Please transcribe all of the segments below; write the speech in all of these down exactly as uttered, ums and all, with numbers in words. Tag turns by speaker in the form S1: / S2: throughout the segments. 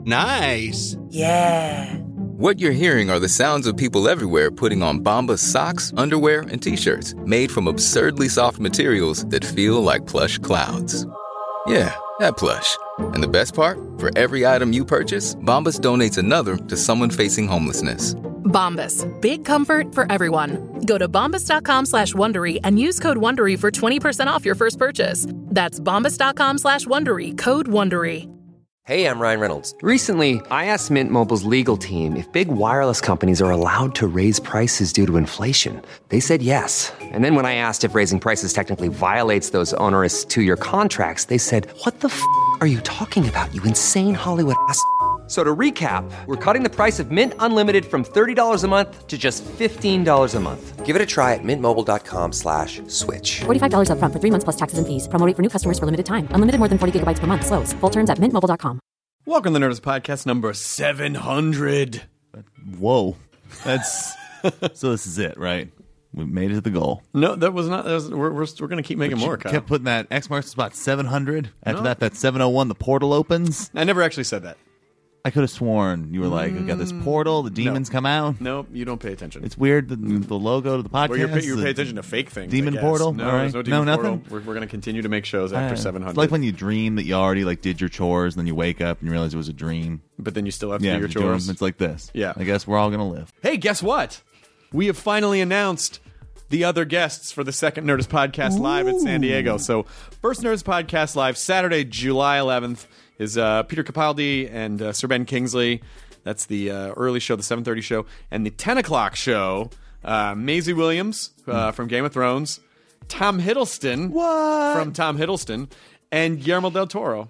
S1: Nice.
S2: Yeah.
S3: What you're hearing are the sounds of people everywhere putting on Bombas socks, underwear, and T-shirts made from absurdly soft materials that feel like plush clouds. Yeah, that plush. And the best part? For every item you purchase, Bombas donates another to someone facing homelessness.
S4: Bombas. Big comfort for everyone. Go to bombas.com slash Wondery and use code Wondery for twenty percent off your first purchase. That's bombas.com slash Wondery. Code Wondery.
S5: Hey, I'm Ryan Reynolds. Recently, I asked Mint Mobile's legal team if big wireless companies are allowed to raise prices due to inflation. They said yes. And then when I asked if raising prices technically violates those onerous two-year contracts, they said, what the f*** are you talking about, you insane Hollywood ass f- So to recap, we're cutting the price of Mint Unlimited from thirty dollars a month to just fifteen dollars a month. Give it a try at mintmobile.com slash switch.
S6: forty-five dollars up front for three months plus taxes and fees. Promo rate for new customers for limited time. Unlimited more than forty gigabytes per month. Slows full terms at mint mobile dot com.
S1: Welcome to the Nerdist Podcast number seven hundred.
S7: Whoa. That's so this is it, right? We made it to the goal.
S1: No, that was not. That was, we're we're, we're going to keep making
S7: but
S1: more.
S7: You
S1: Kyle.
S7: kept putting that X marks the spot seven hundred. After
S1: No.
S7: that, that seven oh one, the portal opens.
S1: I never actually said that.
S7: I could have sworn you were like, I got this portal, the demons
S1: no.
S7: come out.
S1: No, you don't pay attention.
S7: It's weird, the, the logo to the podcast.
S1: Well, you're, pay, you're paying attention to fake things.
S7: Demon
S1: I guess.
S7: portal?
S1: No,
S7: All right.
S1: there's no demon
S7: no,
S1: portal.
S7: nothing?
S1: We're, we're going to continue to make shows after
S7: Uh,
S1: seven hundred.
S7: It's like when you dream that you already like did your chores, and then you wake up and you realize it was a dream.
S1: But then you still have to
S7: yeah,
S1: do your
S7: you do 'em.
S1: chores.
S7: It's like this.
S1: Yeah.
S7: I guess we're all going to live.
S1: Hey, guess what? We have finally announced the other guests for the second Nerdist Podcast Live at San Diego. So, first Nerdist Podcast Live, Saturday, July eleventh, is uh, Peter Capaldi and uh, Sir Ben Kingsley. That's the uh, early show, the seven thirty show. And the ten o'clock show, uh, Maisie Williams uh, from Game of Thrones, Tom Hiddleston
S7: What?
S1: from Tom Hiddleston, and Guillermo del Toro.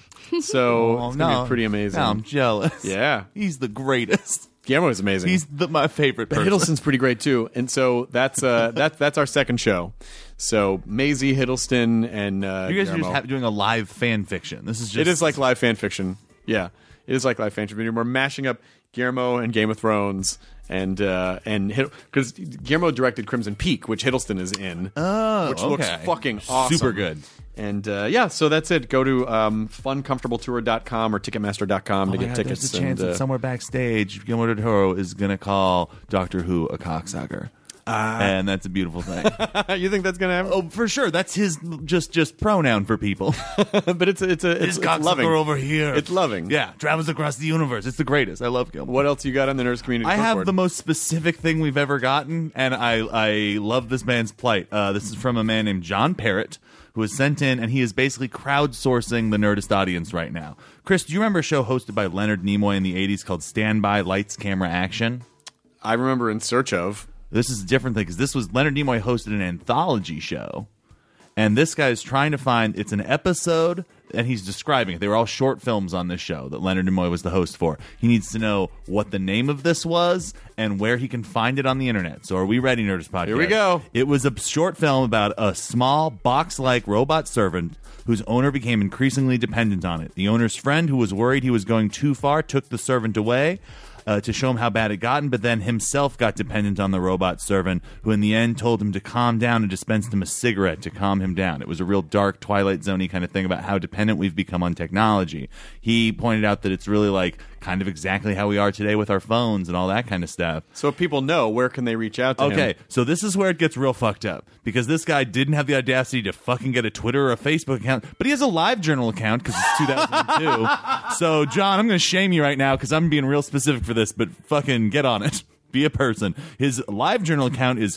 S1: So,
S7: Oh,
S1: it's going to
S7: no.
S1: be pretty amazing.
S7: Now I'm jealous.
S1: Yeah.
S7: He's the greatest.
S1: Guillermo is amazing.
S7: He's the, my favorite
S1: But
S7: person.
S1: Hiddleston's pretty great too, and so that's uh, that's that's our second show. So Maisie, Hiddleston, and uh,
S7: You guys are
S1: Guillermo.
S7: just ha- doing a live fan fiction. This is just
S1: It is like live fan fiction. Yeah, it is like live fan fiction. We're mashing up Guillermo and Game of Thrones, and uh, and because Guillermo directed Crimson Peak, which Hiddleston is in,
S7: Oh,
S1: which looks
S7: okay.
S1: fucking awesome,
S7: Super good.
S1: And uh, yeah, so that's it. Go to um, fun comfortable tour dot com or ticketmaster dot com
S7: Oh
S1: to
S7: my
S1: get
S7: God,
S1: tickets.
S7: There's a chance
S1: and, uh,
S7: that somewhere backstage, Guillermo del Toro is going to call Doctor Who a cocksucker. Uh, and that's a beautiful thing.
S1: you think that's gonna happen?
S7: Oh, for sure. That's his just just pronoun for people.
S1: But it's a, it's a it's,
S7: His
S1: it's
S7: cocksucker
S1: loving
S7: over here.
S1: It's loving.
S7: Yeah, travels across the universe. It's the greatest. I love Guillermo.
S1: What else you got on the Nerdist Community?
S7: I have
S1: Clipboard?
S7: the most specific thing we've ever gotten, and I I love this man's plight. Uh, this is from a man named John Parrott, who has sent in, and he is basically crowdsourcing the Nerdist audience right now. Chris, do you remember a show hosted by Leonard Nimoy in the eighties called Stand By, Lights, Camera, Action?
S1: I remember In Search Of.
S7: This is a different thing, because this was Leonard Nimoy hosted an anthology show, and this guy is trying to find, it's an episode, and he's describing it. They were all short films on this show that Leonard Nimoy was the host for. He needs to know what the name of this was and where he can find it on the internet. So are we ready, Nerdist Podcast?
S1: Here we go.
S7: It was a short film about a small, box-like robot servant whose owner became increasingly dependent on it. The owner's friend, who was worried he was going too far, took the servant away Uh, to show him how bad it gotten, but then himself got dependent on the robot servant, who in the end told him to calm down and dispensed him a cigarette to calm him down. It was a real dark Twilight Zone-y kind of thing about how dependent we've become on technology. He pointed out that it's really like kind of exactly how we are today with our phones and all that kind of stuff.
S1: So if people know, where can they reach out to him?
S7: Okay, so this is where it gets real fucked up, because this guy didn't have the audacity to fucking get a Twitter or a Facebook account, but he has a LiveJournal account because it's two thousand two. So, John, I'm going to shame you right now because I'm being real specific for this, but fucking get on it. Be a person. His LiveJournal account is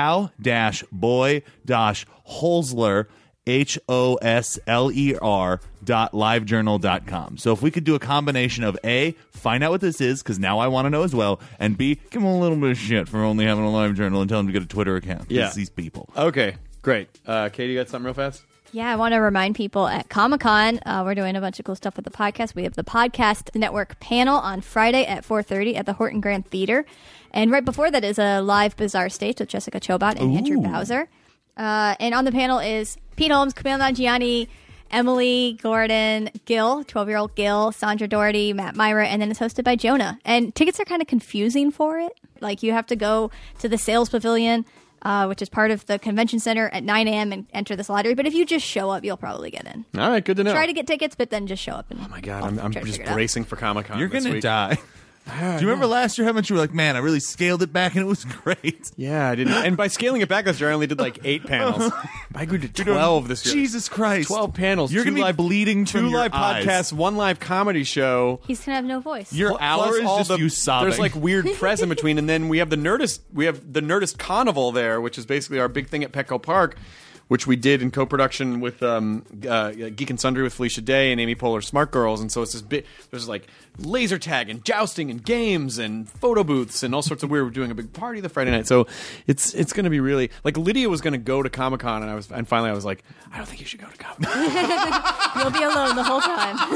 S7: cow-boy-holzler, H O S L E R dot livejournal dot com. So if we could do a combination of A, find out what this is, because now I want to know as well, and B, give him a little bit of shit for only having a LiveJournal and tell him to get a Twitter account.
S1: Yeah.
S7: It's these people.
S1: Okay, great. Uh, Katie, you got something real fast?
S8: Yeah, I want to remind people at Comic-Con, uh, we're doing a bunch of cool stuff with the podcast. We have the Podcast Network panel on Friday at four thirty at the Horton Grand Theater. And right before that is a live Bizarre Stage with Jessica Chobot and
S7: Ooh.
S8: Andrew Bowser. Uh, and on the panel is Pete Holmes, Kumail Nanjiani, Emily Gordon, Gil, twelve-year-old Gil, Sandra Doherty, Matt Myra, and then it's hosted by Jonah. And tickets are kind of confusing for it. Like, you have to go to the sales pavilion uh, which is part of the convention center at nine a.m. and enter this lottery. But if you just show up, you'll probably get in.
S1: All right, good to know.
S8: Try to get tickets, but then just show up. And
S1: oh my god, I'm, I'm just bracing for Comic-Con.
S7: You're
S1: this
S7: gonna
S1: week.
S7: die. Do you remember last year how much you were like, man, I really scaled it back and it was great?
S1: Yeah, I didn't. And by scaling it back last year, I only did like eight panels. I grew to twelve this year.
S7: Jesus Christ.
S1: twelve panels.
S7: You're
S1: two
S7: going to be
S1: live,
S7: bleeding
S1: Two
S7: from your
S1: live
S7: eyes.
S1: podcasts, one live comedy show.
S8: He's going to have no voice.
S7: Your
S1: Plus
S7: hour is
S1: all
S7: just
S1: the-
S7: you sobbing.
S1: There's like weird press in between, and then we have the Nerdist. We have the Nerdist Carnival there, which is basically our big thing at Petco Park, which we did in co-production with um, uh, Geek and Sundry with Felicia Day and Amy Poehler Smart Girls. And so it's this bit. There's like laser tag and jousting and games and photo booths and all sorts of weird. We're doing a big party the Friday night, so it's it's going to be really like Lydia was going to go to Comic Con, and I was and finally I was like, I don't think you should go to Comic Con.
S8: You'll be alone the whole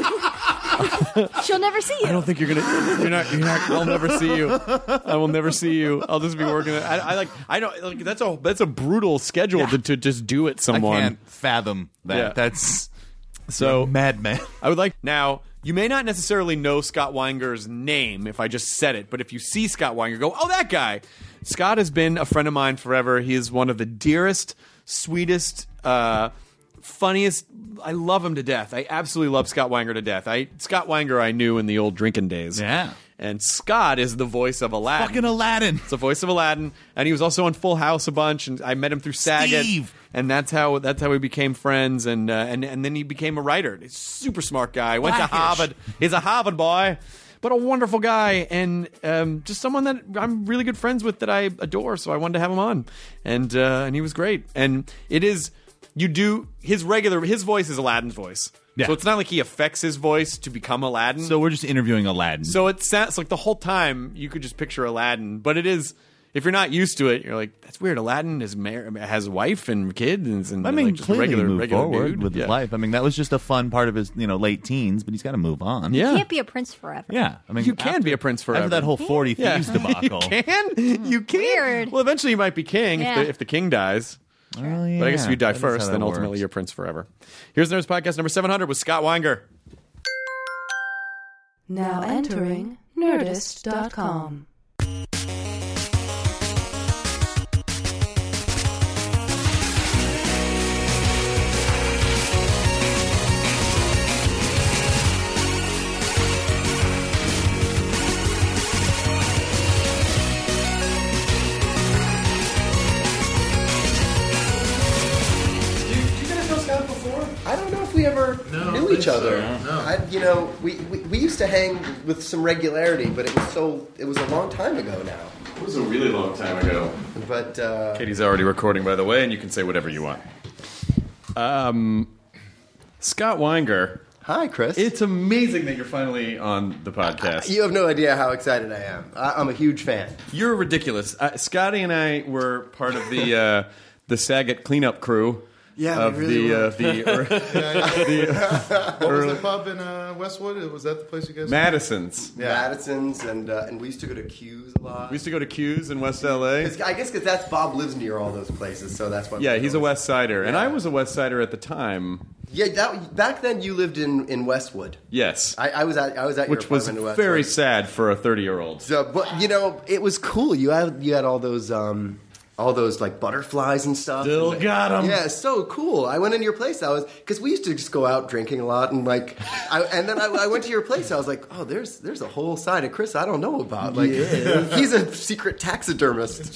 S8: time. She'll never see you.
S1: I don't think you're gonna. You're not. You're not. I'll never see you. I will never see you. I'll just be working. I, I like. I don't. Like, that's a. That's a brutal schedule
S7: Yeah.
S1: to, to just do it.
S7: I
S1: Someone.
S7: can't fathom that.
S1: Yeah.
S7: That's
S1: So
S7: madman.
S1: I would like now. You may not necessarily know Scott Weinger's name if I just said it, but if you see Scott Weinger, go, oh, that guy. Scott has been a friend of mine forever. He is one of the dearest, sweetest, uh, funniest. I love him to death. I absolutely love Scott Weinger to death. I Scott Weinger I knew in the old drinking days.
S7: Yeah.
S1: And Scott is the voice of Aladdin.
S7: Fucking Aladdin.
S1: It's the voice of Aladdin, and he was also on Full House a bunch. And I met him through Saget,
S7: Steve.
S1: and that's how that's how we became friends. And uh, and and then he became a writer. He's a super smart guy. Went
S7: Blackish.
S1: to Harvard. He's a Harvard boy, but a wonderful guy, and um, just someone that I'm really good friends with that I adore. So I wanted to have him on, and uh, and he was great. And it is you do his regular his voice is Aladdin's voice.
S7: Yeah.
S1: So it's not like he affects his voice to become Aladdin.
S7: So we're just interviewing Aladdin.
S1: So it sounds like the whole time you could just picture Aladdin, but it is. If you're not used to it, you're like, "That's weird." Aladdin is mar- has a wife and kids, and, and
S7: I mean,
S1: like just a
S7: clearly
S1: regular,
S7: move
S1: regular
S7: forward
S1: dude.
S7: with
S1: yeah.
S7: his life. I mean, that was just a fun part of his, you know, late teens, but he's got to move on.
S1: Yeah,
S8: You can't be a prince forever.
S7: Yeah. I mean,
S1: You can
S7: after-
S1: be a prince forever.
S7: After that whole forty
S1: Yeah.
S7: Thieves debacle.
S1: You can, you can.
S8: Weird.
S1: Well, eventually you might be king
S8: Yeah.
S1: if, the, if the king dies.
S7: Well, yeah,
S1: But I guess if you die
S7: that is
S1: first,
S7: how
S1: then
S7: that
S1: ultimately
S7: works.
S1: you're prince forever. Here's Nerds Podcast number seven hundred with Scott Weinger.
S2: Now entering Nerdist dot com.
S9: I don't know if we ever knew each other. I, you know, we, we we used to hang with some regularity, but it was so it was a long time ago now.
S1: It was a really long time ago.
S9: But uh,
S1: Katie's already recording, by the way, and you can say whatever you want. Um, Scott Weinger.
S9: hi, Chris.
S1: It's amazing that you're finally on the podcast.
S9: You have no idea how excited I am. I, I'm a huge fan.
S1: You're ridiculous. Uh, Scotty and I were part of the uh, the Saget cleanup crew.
S10: Yeah,
S1: of
S10: we really
S1: the,
S10: were.
S1: uh, the, er, the
S10: What was the pub in uh, Westwood? Was that the place you guys?
S1: Madison's.
S10: Yeah.
S9: Madison's, and uh, and we used to go to Q's a lot.
S1: We used to go to Q's in West L A.
S9: 'Cause I guess because that's Bob lives near all those places, so that's why.
S1: Yeah,
S9: we
S1: he's a
S9: always-
S1: West Sider, and
S9: Yeah.
S1: I was a West Sider at the time.
S9: Yeah, that, back then you lived in, in Westwood.
S1: Yes,
S9: I, I was at I was at your
S1: which was
S9: apartment in Westwood.
S1: very sad for a thirty-year-old.
S9: So, but you know, it was cool. You had you had all those um, all those like butterflies and stuff.
S1: Still
S9: And-
S1: got 'em.
S9: Yeah, so cool. I went into your place. I was because we used to just go out drinking a lot and like, I, and then I, I went to your place. I was like, oh, there's there's a whole side of Chris I don't know about. Like, he's a secret taxidermist.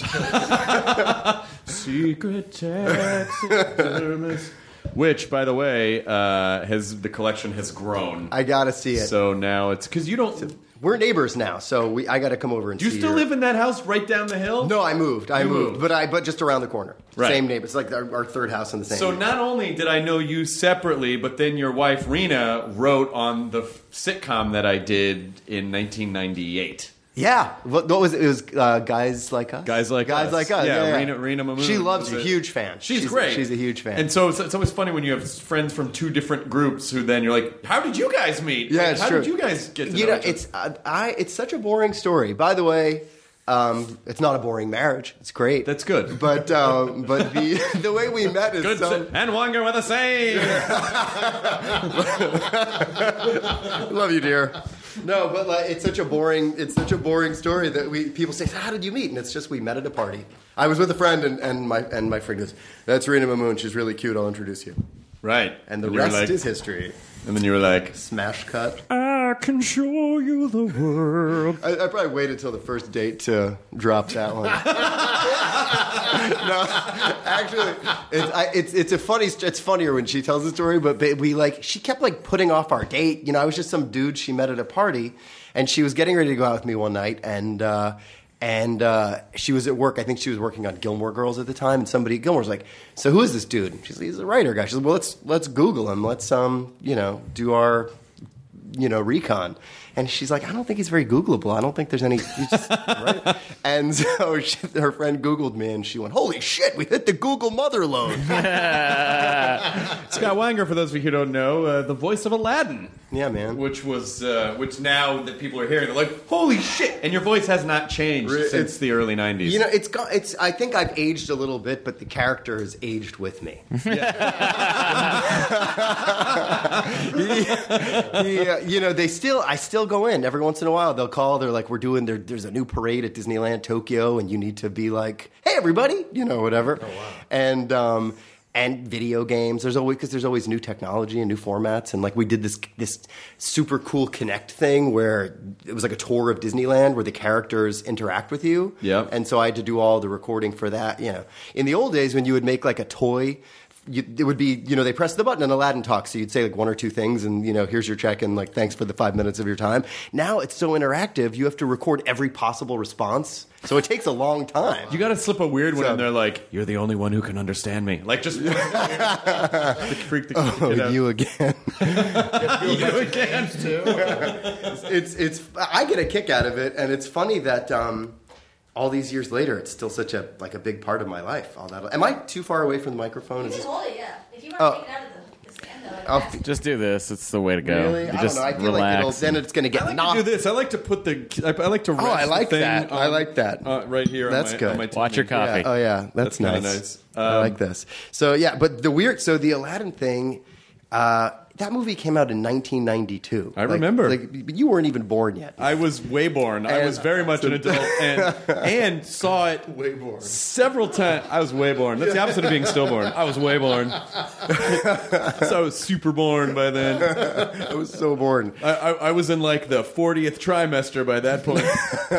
S1: Secret taxidermist. Which, by the way, uh, has the collection has grown.
S9: I gotta see it.
S1: So now it's because you don't.
S9: We're neighbors now, so we I got to come over and
S1: Do you
S9: see
S1: still
S9: your-
S1: live in that house right down the hill?
S9: No, I moved. I
S1: You
S9: moved,
S1: moved.
S9: but I but just around the corner.
S1: Right.
S9: Same neighbor. It's like our, our third house in the same.
S1: So not only did I know you separately, but then your wife Rena wrote on the f- sitcom that I did in nineteen ninety-eight.
S9: Yeah, what, what was it? It was uh, guys like us.
S1: Guys like
S9: guys
S1: us.
S9: like us.
S1: Yeah,
S9: Yeah, yeah.
S1: Rena- Rena Mahmood
S9: She loves
S1: was
S9: you.
S1: a-
S9: Huge fan.
S1: She's, great.
S9: She's a huge fan.
S1: And so it's, it's always funny when you have friends from two different groups who then you're like, how did you guys meet?
S9: yeah,
S1: Like,
S9: it's
S1: how
S9: true.
S1: did you guys get to
S9: you
S1: know,
S9: know?
S1: each other?
S9: It's uh, I. It's such a boring story. By the way, um, it's not a boring marriage. It's great.
S1: That's good.
S9: But um, but the the way we met is
S1: Good.
S9: so.
S1: si- and Wanger with the same.
S9: Love you, dear. No, but like, it's such a boring. It's such a boring story that we people say, "How did you meet?" And it's just we met at a party. I was with a friend, and, and my and my friend goes, "That's Rina Mamoon. She's really cute. I'll introduce you."
S1: Right.
S9: And the
S1: And you were
S9: rest
S1: like-
S9: is history.
S1: And then you were like,
S9: Smash cut.
S1: I can show you the world.
S9: I, I probably waited till the first date to drop that one. No, actually, it's, I, it's it's a funny. It's funnier when she tells the story. But ba- we like she kept like putting off our date. You know, I was just some dude she met at a party, and she was getting ready to go out with me one night, and. Uh, And uh, she was at work. I think she was working on Gilmore Girls at the time. And somebody, Gilmore's like, "So who is this dude?" And she's like, "He's a writer guy." She's like, "Well, let's let's Google him. Let's um, you know, do our, you know, recon." And she's like, "I don't think he's very Googleable. I don't think there's any." He's just, right? And so she, her friend Googled me, and she went, "Holy shit, we hit the Google mother load."
S1: Scott Weinger, for those of you who don't know, uh, the voice of Aladdin.
S9: Yeah, man.
S1: Which was, uh, which now that people are hearing, they're like, "Holy shit!" And your voice has not changed
S9: Re-
S1: since
S9: it's-
S1: the early nineties.
S9: You know, it's got, it's. I think I've aged a little bit, but the character has aged with me. Yeah, you know, they still. I still go in every once in a while. They'll call. They're like, "We're doing. There, there's a new parade at Disneyland Tokyo, and you need to be like, hey, everybody,' you know, whatever." Oh, wow. And um, and video games. There's always because there's always new technology and new formats. And like we did this this super cool Connect thing where it was like a tour of Disneyland where the characters interact with you.
S1: Yeah.
S9: And so I had to do all the recording for that. You know, in the old days when you would make like a toy. You, it would be, you know, they press the button and Aladdin talks. So you'd say like one or two things and, you know, here's your check and like, thanks for the five minutes of your time. Now it's so interactive. You have to record every possible response. So it takes a long time.
S1: You got to slip a weird one
S9: So-
S1: in there like, "You're the only one who can understand me." Like just the freak the
S9: Oh,
S1: kid out.
S9: you again.
S1: You again.
S9: it's, it's, I get a kick out of it. And it's funny that, um, all these years later, it's still such a, like a big part of my life. All that. Am I too far away from the microphone? Is this,
S8: hold it, yeah. If you want
S9: Oh.
S8: to take it out of the, the stand, though,
S9: I'll,
S8: that's-
S11: Just do this. It's the way to go.
S9: really?
S11: You
S9: I don't
S11: just
S9: know. I feel
S11: relax.
S9: like it'll, then it's going to get
S1: I like
S9: knocked.
S1: to do this. I like to put the. I, I like to. Rest
S9: Oh, I like
S1: the thing
S9: that. I
S1: on-
S9: like that.
S1: uh, right here.
S9: That's
S1: on my,
S9: good.
S1: On my
S11: Watch your
S1: tummy.
S11: coffee.
S9: Yeah. Oh yeah, that's,
S1: That's kinda
S9: nice.
S1: nice.
S9: I
S1: Um,
S9: like this. So yeah, but the weird. So the Aladdin thing. Uh, that movie came out in nineteen ninety-two.
S1: I
S9: Like-
S1: remember.
S9: Like you weren't even born yet.
S1: I was way born. I
S9: And-
S1: was very much an adult, and and saw it
S10: Way born.
S1: several times. I was way born. That's the opposite of being stillborn. I was way born. So I was super born by then.
S9: I was so born.
S1: I, I, I was in like the fortieth trimester by that point.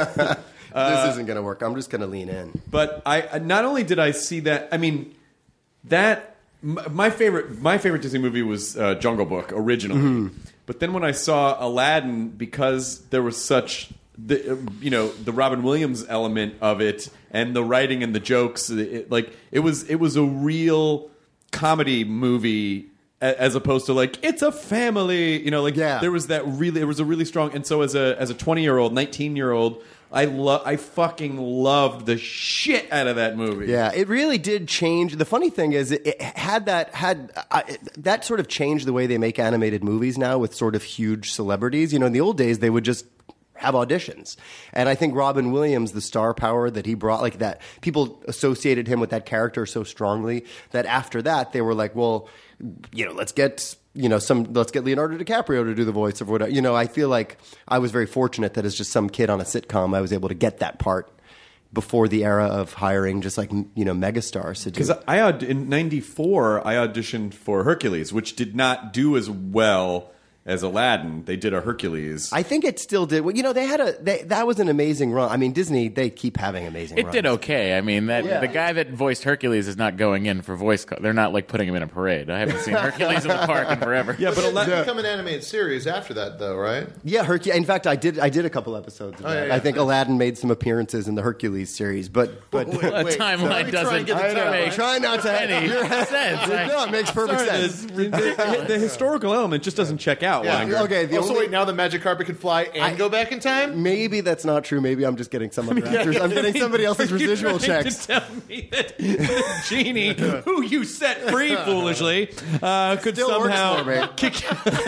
S9: this isn't going to work. I'm just going to lean in.
S1: But I not only did I see that. I mean, that m- my favorite my favorite Disney movie was uh, Jungle Book originally.
S9: Mm-hmm.
S1: But then when I saw Aladdin, because there was such the uh, you know the Robin Williams element of it and the writing and the jokes, it, like it was it was a real comedy movie. a- As opposed to like it's a family, you know, like
S9: Yeah.
S1: there was that really, it was a really strong. And so as a as a twenty year old, nineteen year old, I love, I fucking loved the shit out of that movie.
S9: Yeah, it really did change. The funny thing is, it, it had that had uh, it, that sort of changed the way they make animated movies now with sort of huge celebrities. You know, in the old days, they would just have auditions. And I think Robin Williams, the star power that he brought, like that, people associated him with that character so strongly that after that, they were like, well, you know, let's get, you know, some, let's get Leonardo DiCaprio to do the voice of whatever. You know, I feel like I was very fortunate that as just some kid on a sitcom, I was able to get that part before the era of hiring just like, you know, megastars to do.
S1: Because I aud- in ninety-four, I auditioned for Hercules, which did not do as well as Aladdin. They did a Hercules.
S9: I think it still did. Well, you know, they had a they, that was an amazing run. I mean, Disney, they keep having amazing
S11: It
S9: runs.
S11: did okay. I mean, that
S9: Yeah.
S11: the guy that voiced Hercules is not going in for voice. Co- they're not like putting him in a parade. I haven't seen Hercules in the park in forever.
S1: yeah, but
S10: But
S1: Aladdin.
S10: it become an animated series after that, though, right?
S9: Yeah, Hercules. In fact, I did I did a couple episodes of
S10: Oh,
S9: that.
S10: yeah, yeah.
S9: I think Aladdin made some appearances in the Hercules series, but but
S11: a
S10: Wait, so let
S11: timeline
S10: me try
S11: doesn't
S10: and get the
S9: I know.
S11: make
S9: Try not to
S11: any
S9: you're-
S11: sense.
S9: No, it makes perfect
S1: Sorry,
S9: sense.
S1: the, the- the historical element just doesn't check out.
S10: Yeah.
S1: Wanger.
S9: Okay, the
S10: Oh, so
S9: only-
S10: wait, now the magic carpet can fly and
S9: I-
S10: go back in time?
S9: Maybe that's not true. Maybe I'm just getting some other actors. I'm getting somebody else's
S1: Are you
S9: residual
S1: trying
S9: checks.
S1: to tell me that the genie, who you set free foolishly, uh, could
S9: Still works
S1: somehow
S9: for me.
S1: kick.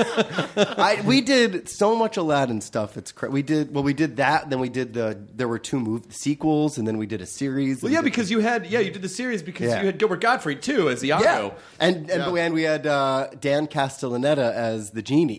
S9: I, we did so much Aladdin stuff. It's cra- we did well. We did that. Then we did the. There were two move sequels, and then we did a series.
S1: Well,
S9: and
S1: yeah,
S9: we did-
S1: because you had yeah, you did the series because
S9: Yeah.
S1: you had Gilbert Gottfried too as Iago.
S9: yeah, and and, and we had uh, Dan Castellaneta as the genie.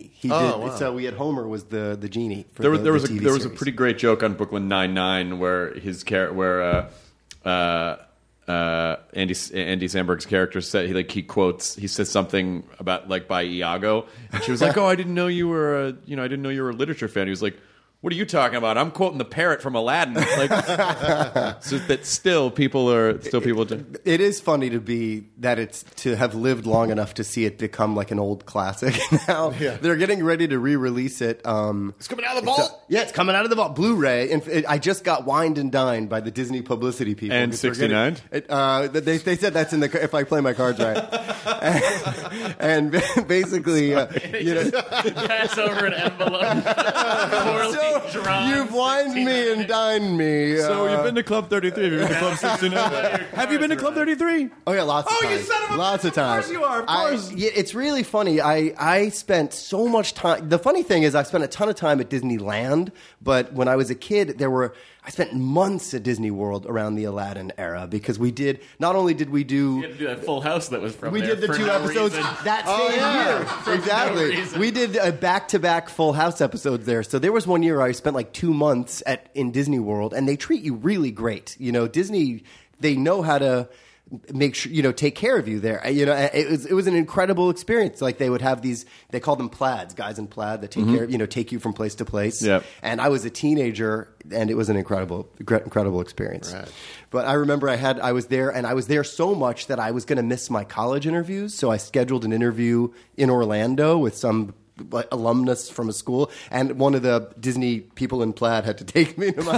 S9: genie. He
S10: Oh,
S9: did.
S10: wow.
S9: So we had Homer was the the genie. For
S1: There was
S9: the,
S1: there was
S9: the
S1: a
S9: T V
S1: there was a
S9: series.
S1: pretty great joke on Brooklyn Nine Nine where his char- where uh, uh, uh, Andy Andy Samberg's character said he like he quotes he says something about like by Iago, and she was like, "Oh, I didn't know you were a you know I didn't know you were a literature fan." He was like, "What are you talking about? I'm quoting the parrot from Aladdin." Like, so that still people are still people. Do.
S9: It is funny to be that it's to have lived long enough to see it become like an old classic. Now
S10: Yeah.
S9: they're getting ready to re-release it. Um,
S10: It's coming out of the
S9: it's
S10: vault.
S9: a- yeah, it's coming out of the vault. Blu-ray. And it, I just got wined and dined by the Disney publicity people.
S1: And
S9: because we're
S1: sixty-nine?
S9: getting- it, Uh, they they said that's in the if I play my cards right. and, and basically, uh, you know.
S11: Pass over an envelope. Poorly
S9: So
S11: drawn
S9: you've wined me and dined me.
S1: So
S9: uh,
S1: you've been to Club thirty-three. Have you been to Club sixty-nine? Have you been to Club thirty-three?
S9: Oh yeah, lots of
S1: Oh, you
S9: times.
S1: son of a
S9: lots
S1: bitch,
S9: of times.
S1: of course you are, of
S9: I-
S1: course.
S9: yeah, it's really funny. I I spent so much time. The funny thing is, I spent a ton of time at Disneyland. But when I was a kid, there were I spent months at Disney World around the Aladdin era because we did. Not only did we do.
S11: You had to do that Full House that was from
S9: We
S11: there
S9: did the
S11: for
S9: two
S11: no
S9: episodes
S11: reason.
S9: that
S10: Oh,
S9: same
S10: yeah.
S9: year.
S11: For no
S9: Exactly.
S11: reason.
S9: We did a back-to-back Full House episodes there. So there was one year I spent like two months at in Disney World, and they treat you really great. You know, Disney, they know how to make sure you know take care of you there. You know, it was it was an incredible experience. Like they would have these, they call them plaids, guys in plaid that take care, you know, take you from place to place.
S1: Yep.
S9: And I was a teenager, and it was an incredible, incredible experience.
S10: Right.
S9: But I remember I had I was there, and I was there so much that I was going to miss my college interviews. So I scheduled an interview in Orlando with some like, alumnus from a school, and one of the Disney people in plaid had to take me to my.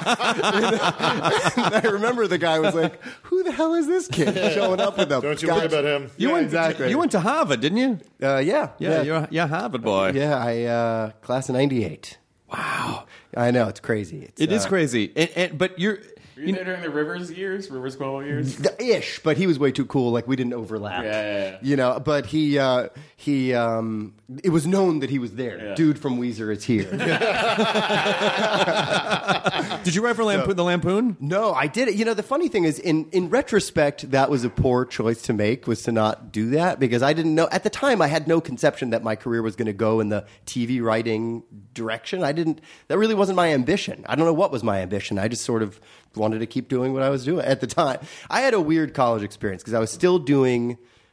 S9: And I remember the guy was like, "Who the hell is this kid showing up with them?"
S10: Don't you worry about him.
S1: You
S9: Yeah,
S1: went
S9: exactly.
S1: You went to Harvard, didn't you?
S9: Uh, yeah,
S1: Yeah, you're a, you're a Harvard boy.
S9: yeah. I uh, class of ninety-eight. Wow, I know it's crazy. It's,
S1: It is
S9: uh,
S1: crazy. And, and, but you're.
S11: Were you there during the Rivers years? Rivers Cuomo years?
S9: The ish, but he was way too cool. Like we didn't overlap.
S11: Yeah, yeah, yeah.
S9: You know, but he uh, he um, it was known that he was there.
S11: Yeah.
S9: Dude from Weezer is here.
S1: Did you write for Lampoon, the Lampoon?
S9: No, I did it. You know, the funny thing is, in in retrospect, that was a poor choice to make, was to not do that, because I didn't know at the time. I had no conception that my career was going to go in the T V writing direction. I didn't. That really wasn't my ambition. I don't know what was my ambition. I just sort of wanted to keep doing what I was doing at the time. I had a weird college experience because I was still doing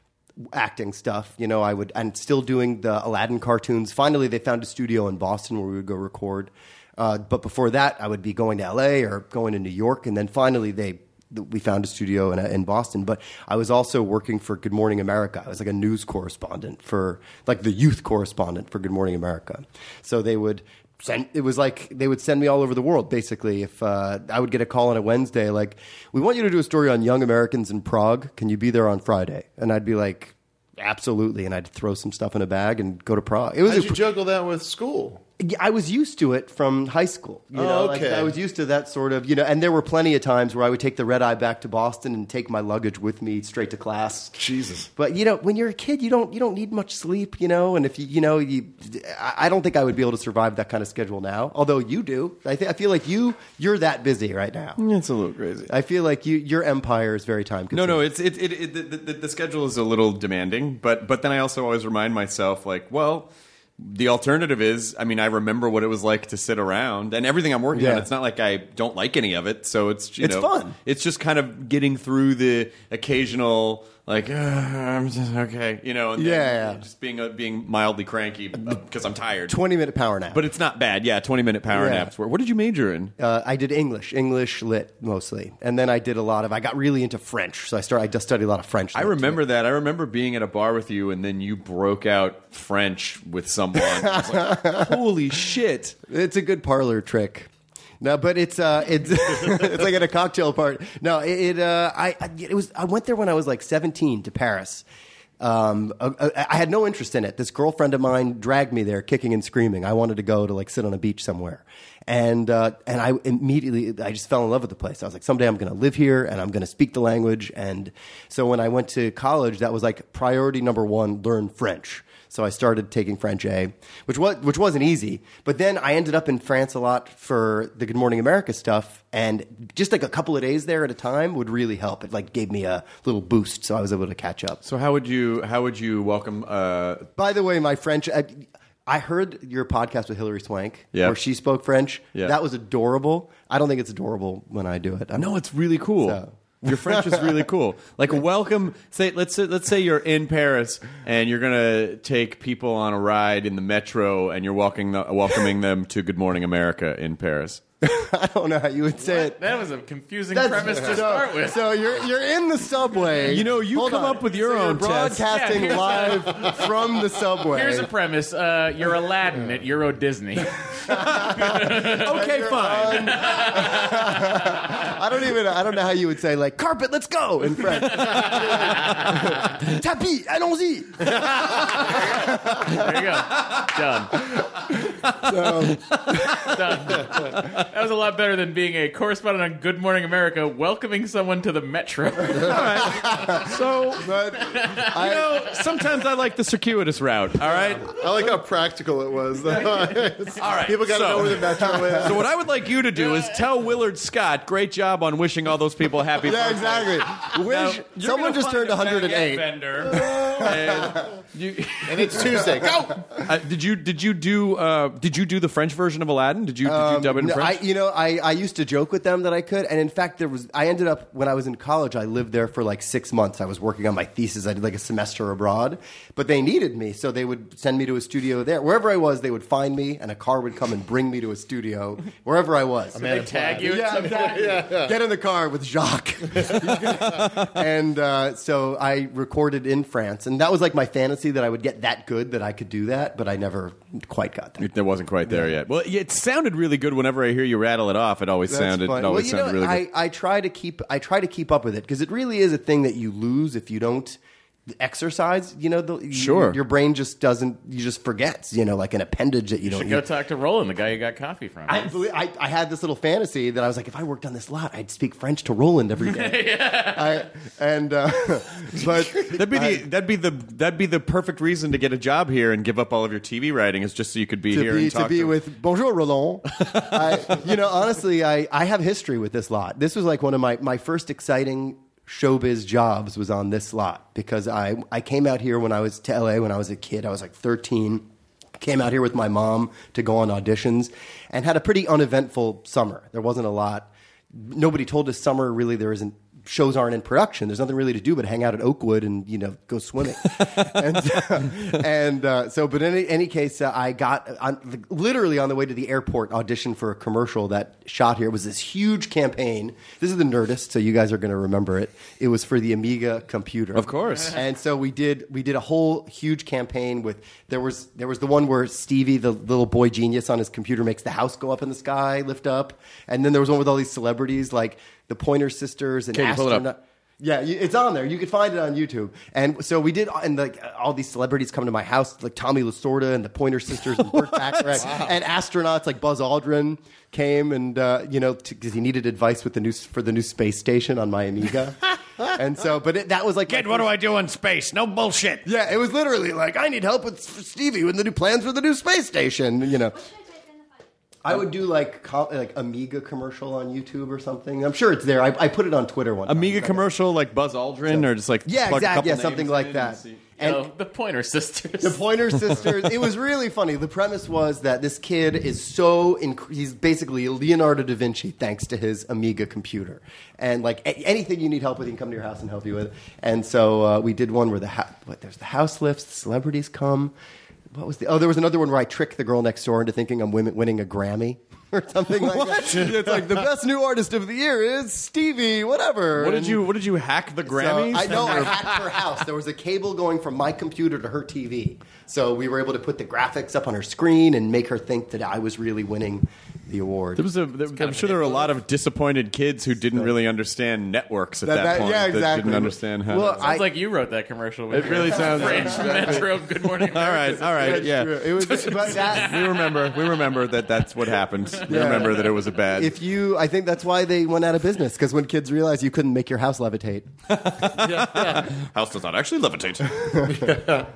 S9: acting stuff. You know, I would and still doing the Aladdin cartoons. Finally, they found a studio in Boston where we would go record. Uh, but before that, I would be going to L A or going to New York, and then finally they we found a studio in, in Boston. But I was also working for Good Morning America. I was like a news correspondent for like the youth correspondent for Good Morning America. So they would. Send, it was like they would send me all over the world, basically. If uh, I would get a call on a Wednesday, like, "We want you to do a story on young Americans in Prague. Can you be there on Friday?" And I'd be like, "Absolutely." And I'd throw some stuff in a bag and go to Prague. It was
S10: How'd
S9: a,
S10: you juggle that with school?
S9: I was used to it from high school. You know,
S10: Oh,
S9: like
S10: okay.
S9: I was used to that sort of, you know, and there were plenty of times where I would take the red eye back to Boston and take my luggage with me straight to class.
S10: Jesus.
S9: But you know, when you're a kid, you don't you don't need much sleep, you know. And if you you know you, I I don't think I would be able to survive that kind of schedule now. Although you do, I think I feel like you you're that busy right now.
S1: It's a little crazy.
S9: I feel like you your empire is very time
S1: No,
S9: consuming.
S1: no, it's it, it, it the, the, the schedule is a little demanding, but but then I also always remind myself, like, well, the alternative is, I mean, I remember what it was like to sit around, and everything I'm working on.
S9: Yeah.
S1: It's not like I don't like any of it, so it's you
S9: It's
S1: know,
S9: fun.
S1: It's just kind of getting through the occasional, like, uh, I'm just okay, you know, and then
S9: Yeah, yeah.
S1: just being uh, being mildly cranky because I'm tired.
S9: twenty minute power nap.
S1: But it's not bad, yeah. Twenty minute power
S9: Yeah.
S1: naps. Where what did you major in?
S9: Uh, I did English, English lit mostly, and then I did a lot of. I got really into French, so I started. I just studied a lot of French.
S1: I
S9: lit,
S1: remember
S9: too.
S1: that. I remember being at a bar with you, and then you broke out French with someone. I was like, holy shit!
S9: It's a good parlor trick. No, but it's uh, it's it's like at a cocktail party. No, it, it uh, I I- it was. I went there when I was like seventeen to Paris. Um, I, I had no interest in it. This girlfriend of mine dragged me there, kicking and screaming. I wanted to go to like sit on a beach somewhere, and uh, and I immediately I just fell in love with the place. I was like, someday I'm going to live here and I'm going to speak the language. And so when I went to college, that was like priority number one: learn French. So I started taking French A, which was which wasn't easy. But then I ended up in France a lot for the Good Morning America stuff, and just like a couple of days there at a time would really help. It like gave me a little boost, so I was able to catch up.
S1: So how would you how would you welcome? Uh,
S9: By the way, my French, I, I heard your podcast with Hilary Swank,
S1: Yeah.
S9: where she spoke French.
S1: Yeah.
S9: That was adorable. I don't think it's adorable when I do it. I'm,
S1: No, it's really cool.
S9: So-
S1: Your French is really cool. Like welcome. Say let's say, let's say you're in Paris and you're gonna take people on a ride in the metro and you're walking the, welcoming them to Good Morning America in Paris.
S9: I don't know how you would say it.
S11: That was a confusing
S9: That's-
S11: premise to
S9: so,
S11: start with.
S9: So you're you're in the subway.
S1: You know, you
S9: Hold
S1: come
S9: on.
S1: up with your
S9: So
S1: own
S9: you're
S1: test.
S9: broadcasting
S11: Yeah, here's-
S9: live from the subway.
S11: Here's a premise. Uh, you're Aladdin at Euro Disney.
S1: Okay,
S9: You're
S1: fine.
S9: on- I don't even. I don't know how you would say like carpet. Let's go in French. Tapis. Allons-y.
S11: There you go. Done. Done. That was a lot better than being a correspondent on Good Morning America welcoming someone to the metro.
S1: So,
S9: But
S1: you know, sometimes I like the circuitous route. All right.
S10: I like how practical it was. All
S1: right,
S10: People got to
S1: so-
S10: know where the metro is.
S1: So what I would like you to do is tell Willard Scott, great job on wishing all those people happy
S9: yeah,
S1: birthday.
S9: exactly. Wish
S1: Now, you're
S9: someone
S1: gonna
S9: just
S1: find
S9: turned
S1: a
S9: one hundred eight.
S1: baguette vendor, and you,
S10: And it's Tuesday. Go!
S1: uh, did you did you do uh, did you do the French version of Aladdin? Did you did you dub it in
S9: No,
S1: French?
S9: I, you know, I, I used to joke with them that I could, and in fact, there was. I ended up when I was in college. I lived there for like six months. I was working on my thesis. I did like a semester abroad, but they needed me, so they would send me to a studio there. Wherever I was, they would find me, and a car would come and bring me to a studio wherever I was.
S11: They tag you.
S9: Yeah, exactly. Get in the car with Jacques. and uh, so I recorded in France, and that was like my fantasy that I would get that good that I could do that, but I never quite got there.
S1: That wasn't quite there yet. Well, it sounded really good whenever I hear you rattle it off. It always
S9: That's
S1: sounded.
S9: fun.
S1: It always
S9: well, you
S1: sounded
S9: know,
S1: really good.
S9: I, I try to keep I try to keep up with it because it really is a thing that you lose if you don't exercise. You know, the, you-
S1: Sure.
S9: your brain just doesn't. You just forgets. You know, like an appendage that you,
S11: You
S9: don't.
S11: should go
S9: use.
S11: talk to Roland, the guy you got coffee from.
S9: I, believe- I, I had this little fantasy that I was like, if I worked on this lot, I'd speak French to Roland every day. I, and uh, but
S1: That'd be the that'd be the that'd be the perfect reason to get a job here and give up all of your T V writing is just so you could be
S9: to
S1: here
S9: be
S1: and talk
S9: to be
S1: to
S9: with Bonjour Roland. I, you know, honestly, I, I have history with this lot. This was like one of my, my first exciting showbiz jobs was on this lot because I I came out here when I was to L A when I was a kid. I was like thirteen. Came out here with my mom to go on auditions and had a pretty uneventful summer. There wasn't a lot. Nobody told us summer really there isn't shows aren't in production. There's nothing really to do but hang out at Oakwood and you know go swimming. and and uh, so, but in any, any case, uh, I got on, literally on the way to the airport auditioned for a commercial that shot here. It was this huge campaign. This is the Nerdist, so you guys are going to remember it. It was for the Amiga computer,
S1: Of course.
S9: And so we did we did a whole huge campaign with there was there was the one where Stevie, the little boy genius on his computer, makes the house go up in the sky, lift up, and then there was one with all these celebrities like the Pointer Sisters and
S1: Katie, pull it up.
S9: astronaut. Yeah, you- it's on there. You can find it on YouTube. And so we did, and like all these celebrities come to my house, like Tommy Lasorda and the Pointer Sisters and Burt Bacharach, and astronauts like Buzz Aldrin came and uh, you know because he needed advice with the new for the new space station on my Amiga. And so, but it, that was like,
S1: Kid, what do I do in space? No bullshit.
S9: Yeah, it was literally like I need help with Stevie with the new plans for the new space station. You know. I would do like co- like Amiga commercial on YouTube or something. I'm sure it's there. I, I put it on Twitter one time.
S1: Amiga commercial like Buzz Aldrin or just like
S9: Yeah,
S1: plug a
S9: exactly.
S1: couple
S9: Yeah, something
S1: names
S9: like
S1: in
S9: that.
S1: and see-
S9: And
S11: Yo, the Pointer Sisters.
S9: the Pointer Sisters. It was really funny. The premise was that this kid is so inc- he's basically Leonardo da Vinci thanks to his Amiga computer. And like a- anything you need help with, he can come to your house and help you with. And so uh, we did one where the ha- what, there's the house lifts, the celebrities come. What was the? Oh, there was another one where I tricked the girl next door into thinking I'm win- winning a Grammy or something like that. It's like the best new artist of the year is Stevie, whatever.
S1: What did
S9: And
S1: you What did you hack the Grammys?
S9: so, I know I
S1: From your-
S9: hacked her house. There was a cable going from my computer to her T V. So we were able to put the graphics up on her screen and make her think that I was really winning the award.
S1: There was a. There, I'm sure there were a lot of disappointed kids who didn't really understand networks at that,
S9: That- that-
S1: point.
S9: yeah,
S1: That
S9: exactly.
S1: didn't understand how.
S9: Well,
S1: to-
S11: Sounds
S9: I-
S11: like you wrote that commercial.
S1: it really sounds.
S11: French Metro. Good Morning.
S1: all right, all right,
S9: That's
S1: yeah.
S9: true. It was, but that,
S1: We remember. We remember that that's what happened. We
S9: Yeah.
S1: remember that it was a bad.
S9: if you, I think that's why they went out of business because when kids realized you couldn't make your house levitate.
S1: House does not actually levitate.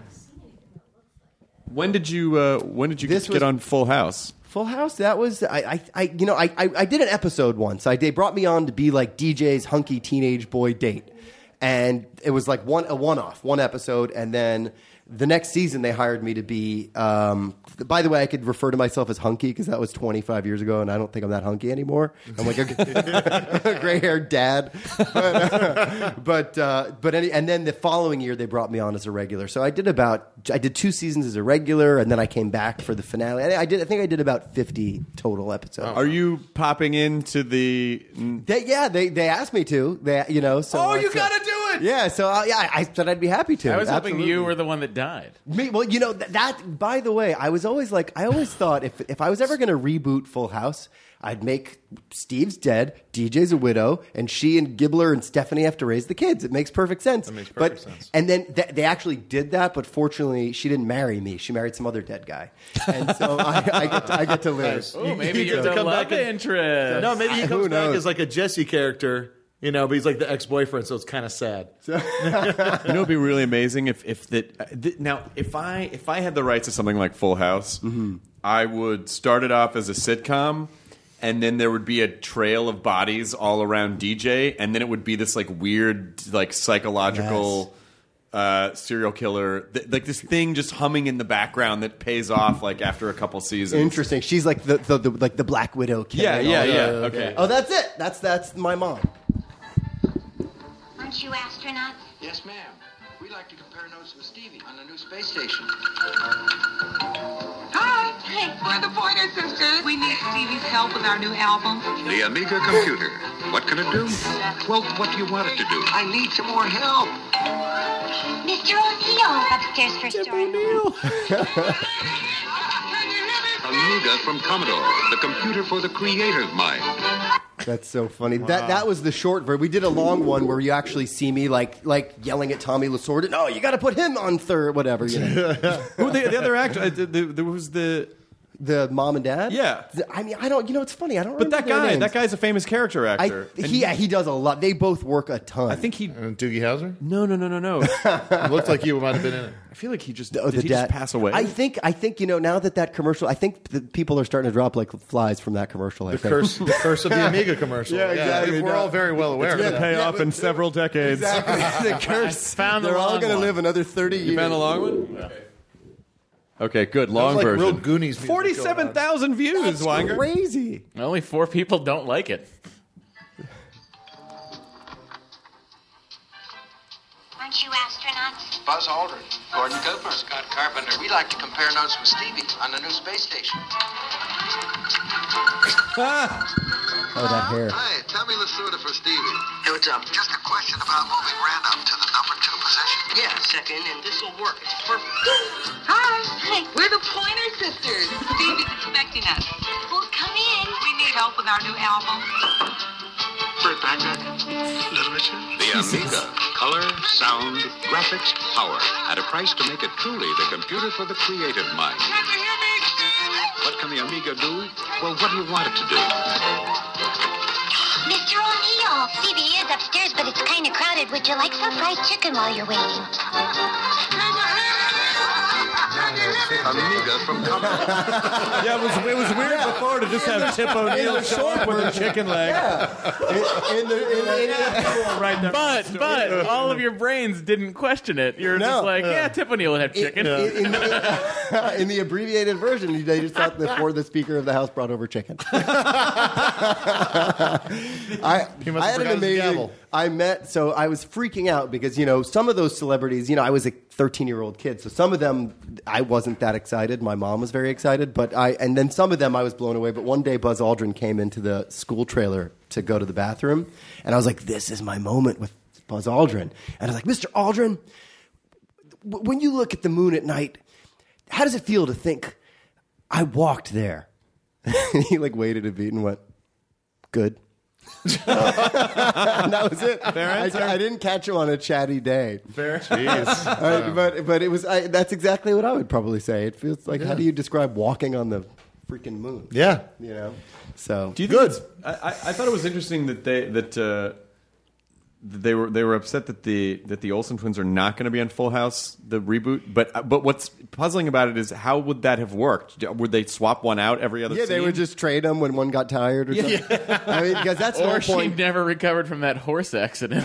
S1: When did you uh, When did you
S9: This
S1: get
S9: was-
S1: on Full House?
S9: Full House. That was I. I, I you know, I, I, I did an episode once. I they brought me on to be like D J's hunky teenage boy date, and it was like one a one off, one episode, and then the next season they hired me to be. Um, by the way, I could refer to myself as hunky because that was twenty-five years ago, and I don't think I'm that hunky anymore. I'm like a, a gray-haired dad. But uh, but, uh, but any, and then the following year they brought me on as a regular. So I did about I did two seasons as a regular, and then I came back for the finale. I did I think I did about fifty total episodes.
S1: Are you popping into the?
S9: They, yeah, they they asked me to. They you know so.
S1: Oh,
S9: I
S1: you
S9: said-
S1: gotta do it!
S9: Yeah, so uh, yeah, I, I said I'd be happy to.
S11: I was hoping
S9: Absolutely.
S11: you were the one that died.
S9: Me, well, you know th- that. By the way, I was always like, I always thought if if I was ever going to reboot Full House, I'd make Steve's dead, D J's a widow, and she and Gibbler and Stephanie have to raise the kids. It makes perfect sense.
S10: That makes perfect
S9: but,
S10: sense.
S9: And then th- they actually did that, but fortunately, she didn't marry me. She married some other dead guy, and so I, I get to, I get to live.
S10: Nice.
S11: Oh, maybe
S10: You
S11: you're
S10: get to
S11: the
S10: come
S11: love
S10: back and-
S11: interest.
S10: No, maybe he
S9: Who
S10: comes back
S9: knows?
S10: as like a Jesse character, you know, but he's like the ex-boyfriend, so it's kind of sad.
S1: You know, it'd be really amazing if if that. Uh, th- now, if I if I had the rights to something like Full House, I would start it off as a sitcom, and then there would be a trail of bodies all around D J, and then it would be this like weird, like psychological. Uh, serial killer, th- like this thing just humming in the background that pays off like after a couple seasons.
S9: Interesting. She's like the, the, the like the Black Widow. kid.
S1: Yeah, yeah,
S9: Oh,
S1: yeah. Okay.
S9: Oh, that's it. That's that's my mom.
S12: Aren't you astronauts?
S13: Yes, ma'am. We like to compare notes with Stevie on the new space station.
S12: Hi. Hey, we're the Pointer Sisters. We need Stevie's help with our new album.
S13: The Amiga computer. What can it do? Well, what do you want it to do? I need some more help.
S12: Mister O'Neill. Upstairs for story.
S13: Amiga from Commodore, the computer for the creative mind.
S9: That's so funny. That that was the short version. We did a long one where you actually see me like like yelling at Tommy Lasorda. No, you got to put him on third, whatever. You know.
S1: Who the, the other actor? Uh, the, the, there was the
S9: the mom and dad.
S1: Yeah.
S9: I mean, I don't. You know, it's funny. I don't.
S1: But
S9: remember
S1: that
S9: their
S1: guy,
S9: names.
S1: that guy's a famous character
S9: I,
S1: actor. And
S9: he yeah, he does a lot. They both work a ton.
S1: I think he.
S10: And Doogie Howser?
S1: No, no, no, no, no.
S10: It looked like you might have been in it.
S1: I feel like he just
S9: Oh,
S1: did
S9: the
S1: he
S9: dad.
S1: just pass away.
S9: I think. I think you know now that that commercial. I think the people are starting to drop like flies from that commercial. I
S10: The
S9: think.
S10: curse, the curse of the Amiga commercial.
S9: Yeah, exactly.
S10: We're all very well aware
S1: It's
S10: of
S1: going to
S10: that.
S1: pay off in several decades.
S9: Exactly. The curse.
S11: found the
S9: They're all
S11: long
S9: going to
S11: one.
S9: live another thirty years.
S1: You found the long one? Okay. Okay, good.
S10: That
S1: Long
S10: was like
S1: version.
S10: real Goonies music going on.
S1: Forty-seven thousand views.
S9: That's
S1: Weinger.
S9: crazy.
S11: Only four people don't like it.
S12: Aren't you astronauts?
S13: Buzz Aldrin, Gordon Cooper, Scott Carpenter. We like to compare notes with Stevie on the new space station.
S9: Oh, that hair.
S13: Hi, Tommy Lasorda for Stevie. Hey, what's up? Just a question about moving Randolph to the number two position. Yeah, second, and this will work. It's perfect.
S12: Hi. Hey, we're the Pointer Sisters. Stevie's expecting us. Well, come in. We need help with our new album.
S13: Burt Bacharach, Little Richard. The Amiga. Color, sound, graphics, power. At a price to make it truly the computer for the creative mind.
S12: Can you hear me?
S13: What can the Amiga do? Well, what do you want it to do?
S12: Mister O'Neill. Stevie is upstairs, but it's kind of crowded. Would you like some fried chicken while you're waiting?
S13: Amiga from Commodore.
S1: Yeah, it was it was weird before to just have Tip O'Neill show up with a chicken leg.
S9: In, in the, in, in, in,
S1: Right there.
S11: But but all of your brains didn't question it. You're
S9: No.
S11: just like, yeah, Tip O'Neill would have chicken.
S9: in, in, in, in the abbreviated version, they just thought before the Speaker of the House brought over chicken. I,
S10: He must
S9: I
S10: have
S9: had an
S10: forgot his
S9: amazing.
S10: gavel.
S9: I met, so I was freaking out because you know some of those celebrities. You know, I was a thirteen-year-old kid, so some of them I wasn't that excited. My mom was very excited, but I and then some of them I was blown away. But one day, Buzz Aldrin came into the school trailer to go to the bathroom, and I was like, "This is my moment with Buzz Aldrin." And I was like, "Mister Aldrin, w- when you look at the moon at night, how does it feel to think I walked there?" And he like waited a beat and went, "Good." And that was it.
S1: Fair
S9: I,
S1: answer.
S9: I didn't catch him on a chatty day.
S1: Fair.
S10: Jeez.
S9: Uh, but but it was I, that's exactly what I would probably say. It feels like how do you describe walking on the freaking moon?
S10: Yeah.
S9: You know. So
S1: Do you think it's, I, I I thought it was interesting that they that uh, they were they were upset that the that the Olsen twins are not going to be on Full House, the reboot. But but what's puzzling about it is how would that have worked? Would they swap one out every other?
S9: Yeah,
S1: scene?
S9: they would just trade them when one got tired or something. Yeah. I mean, because that's the
S11: or
S9: whole
S11: she
S9: point.
S11: never recovered from that horse accident.